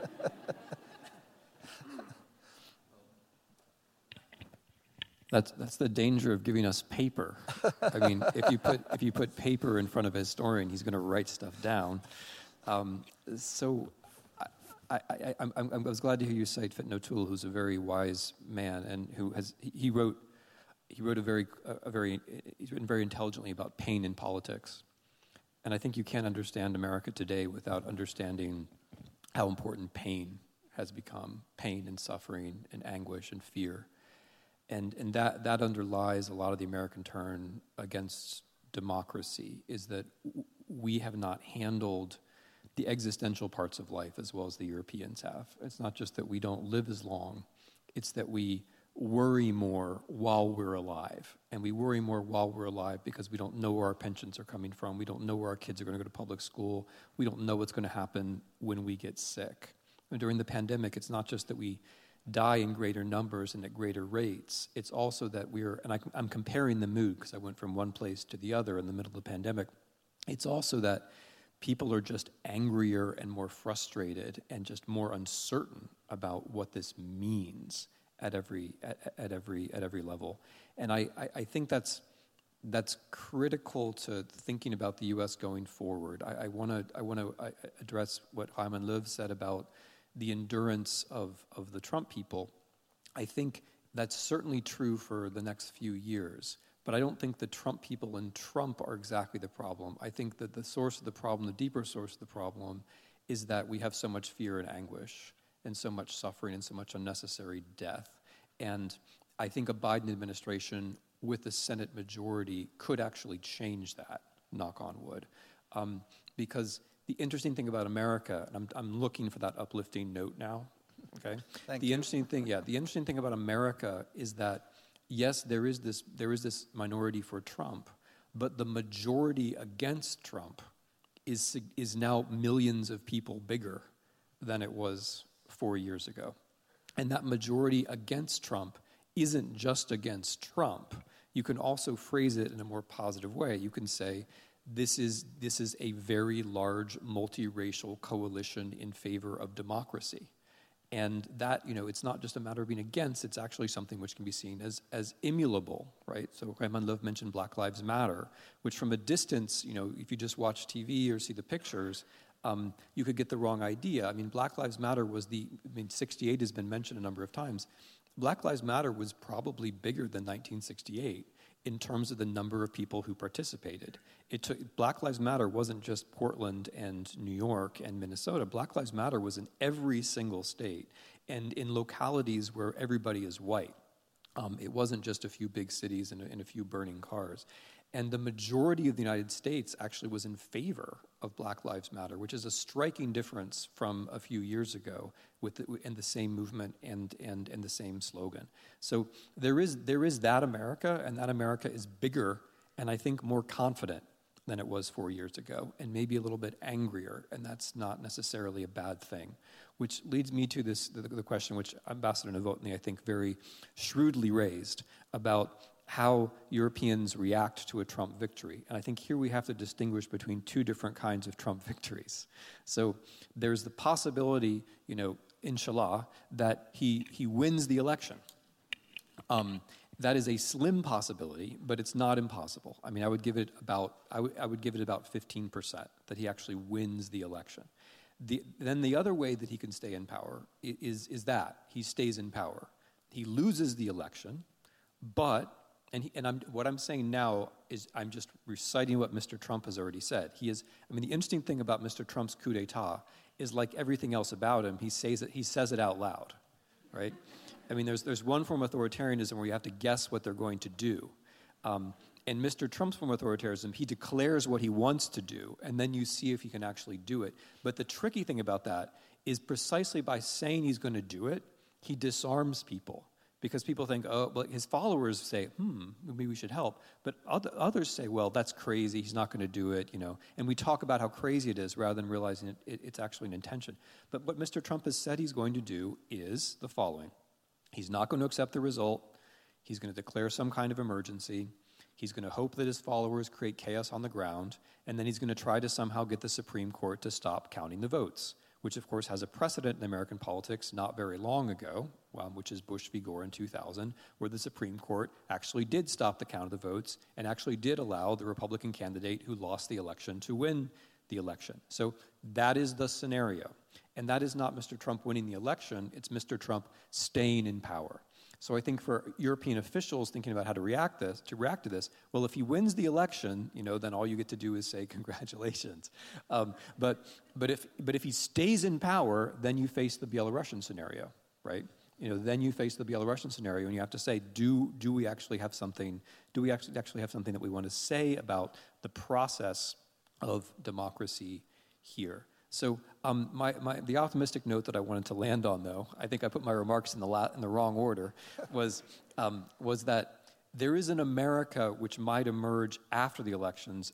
That's the danger of giving us paper. I mean, if you put paper in front of a historian, he's going to write stuff down. So I was glad to hear you cite Fintan O'Toole, who's a very wise man and who he's written very intelligently about pain in politics. And I think you can't understand America today without understanding how important pain has become, pain and suffering and anguish and fear. And that underlies a lot of the American turn against democracy, is that we have not handled the existential parts of life as well as the Europeans have. It's not just that we don't live as long, it's that we worry more while we're alive. And we worry more while we're alive because we don't know where our pensions are coming from. We don't know where our kids are going to go to public school. We don't know what's going to happen when we get sick. And during the pandemic, it's not just that we die in greater numbers and at greater rates. It's also that I'm comparing the mood because I went from one place to the other in the middle of the pandemic. It's also that people are just angrier and more frustrated and just more uncertain about what this means at every level. And I think that's critical to thinking about the U.S. going forward. I want to address what Raymond Löw said about the endurance of the Trump people. I think that's certainly true for the next few years, but I don't think the Trump people and Trump are exactly the problem. I think that the source of the problem, the deeper source of the problem, is that we have so much fear and anguish and so much suffering and so much unnecessary death. And I think a Biden administration with the Senate majority could actually change that, knock on wood. Because the interesting thing about America, and I'm looking for that uplifting note now, okay? The interesting thing about America is that, yes, there is this minority for Trump, but the majority against Trump is now millions of people bigger than it was 4 years ago. And that majority against Trump isn't just against Trump. You can also phrase it in a more positive way. You can say, this is a very large multiracial coalition in favor of democracy. And that, it's not just a matter of being against, it's actually something which can be seen as emulable, right? So Raymond Love mentioned Black Lives Matter, which from a distance, if you just watch TV or see the pictures, you could get the wrong idea. I mean, Black Lives Matter 68 has been mentioned a number of times. Black Lives Matter was probably bigger than 1968 in terms of the number of people who participated. Black Lives Matter wasn't just Portland and New York and Minnesota. Black Lives Matter was in every single state and in localities where everybody is white. It wasn't just a few big cities and a few burning cars. And the majority of the United States actually was in favor of Black Lives Matter, which is a striking difference from a few years ago and the same movement and the same slogan. So there is that America, and that America is bigger and I think more confident than it was 4 years ago, and maybe a little bit angrier, and that's not necessarily a bad thing. Which leads me to the question which Ambassador Novotny, I think, very shrewdly raised about how Europeans react to a Trump victory. And I think here we have to distinguish between two different kinds of Trump victories. So there's the possibility, inshallah, that he wins the election. That is a slim possibility, but it's not impossible. I mean, I would give it about 15% that he actually wins the election. Then the other way that he can stay in power is that he stays in power. He loses the election, but what I'm saying now is I'm just reciting what Mr. Trump has already said. The interesting thing about Mr. Trump's coup d'etat is, like everything else about him, he says it out loud, right? I mean, there's one form of authoritarianism where you have to guess what they're going to do. And Mr. Trump's form of authoritarianism, he declares what he wants to do, and then you see if he can actually do it. But the tricky thing about that is precisely by saying he's going to do it, he disarms people. Because people think, his followers say, maybe we should help. But others say, well, that's crazy, he's not going to do it, And we talk about how crazy it is rather than realizing it's actually an intention. But what Mr. Trump has said he's going to do is the following. He's not going to accept the result. He's going to declare some kind of emergency. He's going to hope that his followers create chaos on the ground. And then he's going to try to somehow get the Supreme Court to stop counting the votes, which of course has a precedent in American politics not very long ago, which is Bush v. Gore in 2000, where the Supreme Court actually did stop the count of the votes and actually did allow the Republican candidate who lost the election to win the election. So that is the scenario. And that is not Mr. Trump winning the election, it's Mr. Trump staying in power. So I think for European officials thinking about how to react to this, well, if he wins the election, then all you get to do is say congratulations. But if he stays in power, then you face the Belarusian scenario, right? Then you face the Belarusian scenario, and you have to say, do we actually have something? Do we actually have something that we want to say about the process of democracy here? So the optimistic note that I wanted to land on, though, I think I put my remarks in the wrong order, was that there is an America which might emerge after the elections,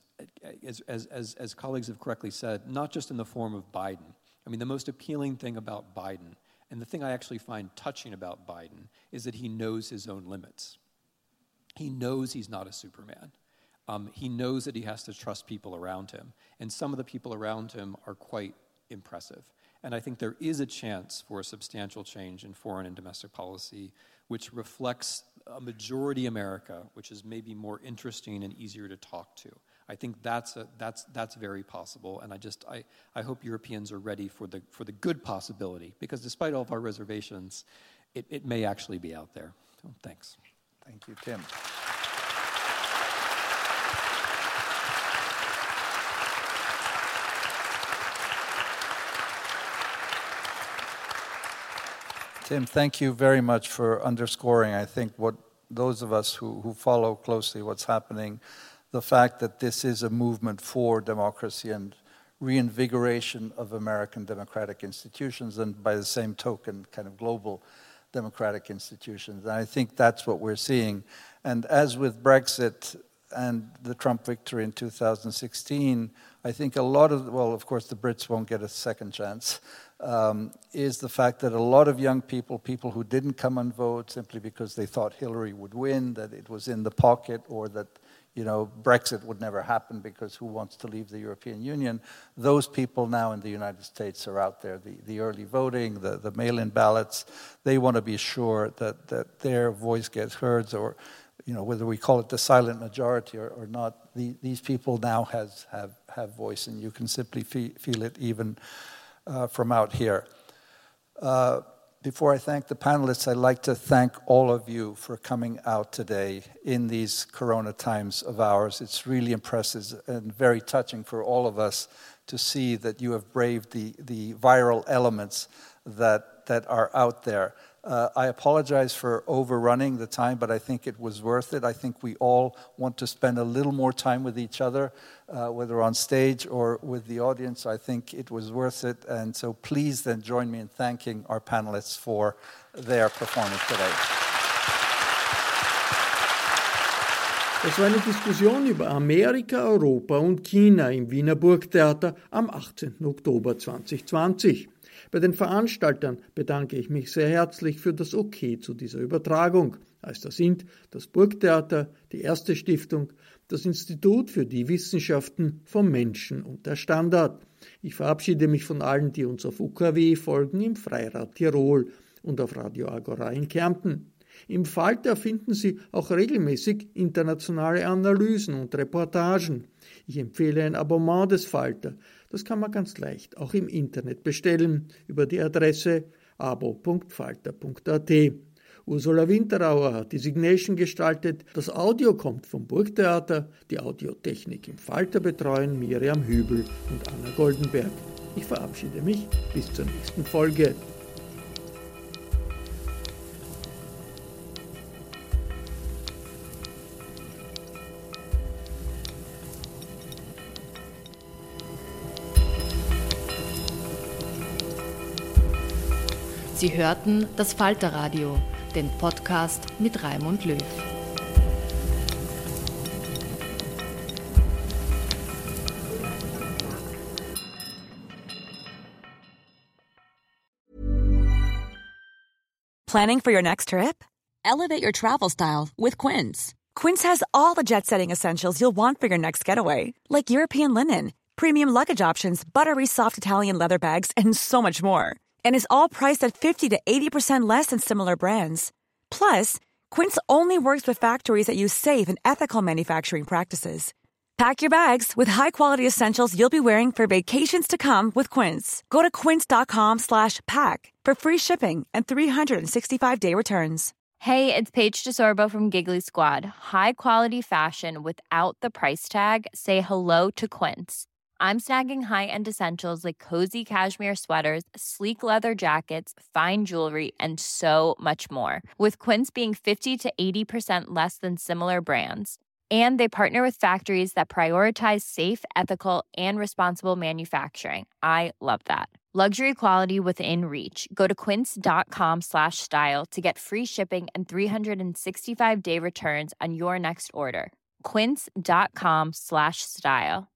as colleagues have correctly said, not just in the form of Biden. I mean, the most appealing thing about Biden, and the thing I actually find touching about Biden, is that he knows his own limits. He knows he's not a Superman. He knows that he has to trust people around him. And some of the people around him are quite impressive. And I think there is a chance for a substantial change in foreign and domestic policy, which reflects a majority America, which is maybe more interesting and easier to talk to. I think that's very possible. And I hope Europeans are ready for the good possibility, because despite all of our reservations, it may actually be out there. So, thanks. Thank you, Tim. Tim, thank you very much for underscoring, I think, what those of us who follow closely what's happening, the fact that this is a movement for democracy and reinvigoration of American democratic institutions, and by the same token, kind of global democratic institutions. And I think that's what we're seeing. And as with Brexit and the Trump victory in 2016, I think a lot of, well, of course, the Brits won't get a second chance, is the fact that a lot of young people who didn't come and vote simply because they thought Hillary would win, that it was in the pocket, or that, you know, Brexit would never happen because who wants to leave the European Union? Those people now in the United States are out there. The early voting, the mail-in ballots, they want to be sure that their voice gets heard, or, you know, whether we call it the silent majority or not, these people now have voice, and you can simply feel it even from out here. Before I thank the panelists, I'd like to thank all of you for coming out today in these corona times of ours. It's really impressive and very touching for all of us to see that you have braved the viral elements that are out there. I apologize for overrunning the time, but I think it was worth it. I think we all want to spend a little more time with each other, whether on stage or with the audience. I think it was worth it. And so please then join me in thanking our panelists for their performance today. Das war eine Diskussion über Amerika, Europa und China im Wiener Burgtheater am 18. Oktober 2020. Bei den Veranstaltern bedanke ich mich sehr herzlich für das Okay zu dieser Übertragung, als da sind das Burgtheater, die Erste Stiftung, das Institut für die Wissenschaften vom Menschen und der Standard. Ich verabschiede mich von allen, die uns auf UKW folgen, im Freirad Tirol und auf Radio Agora in Kärnten. Im Falter finden Sie auch regelmäßig internationale Analysen und Reportagen. Ich empfehle ein Abonnement des Falter. Das kann man ganz leicht auch im Internet bestellen über die Adresse abo.falter.at. Ursula Winterauer hat die Signation gestaltet. Das Audio kommt vom Burgtheater. Die Audiotechnik im Falter betreuen Miriam Hübel und Anna Goldenberg. Ich verabschiede mich bis zur nächsten Folge. Sie hörten das Falterradio, den Podcast mit Raimund Löw. Planning for your next trip? Elevate your travel style with Quince. Quince has all the jet-setting essentials you'll want for your next getaway, like European linen, premium luggage options, buttery soft Italian leather bags, and so much more. And is all priced at 50 to 80% less than similar brands. Plus, Quince only works with factories that use safe and ethical manufacturing practices. Pack your bags with high-quality essentials you'll be wearing for vacations to come with Quince. Go to quince.com/pack for free shipping and 365-day returns. Hey, it's Paige DeSorbo from Giggly Squad. High quality fashion without the price tag. Say hello to Quince. I'm snagging high-end essentials like cozy cashmere sweaters, sleek leather jackets, fine jewelry, and so much more. With Quince being 50 to 80% less than similar brands. And they partner with factories that prioritize safe, ethical, and responsible manufacturing. I love that. Luxury quality within reach. Go to quince.com/style to get free shipping and 365-day returns on your next order. Quince.com/style.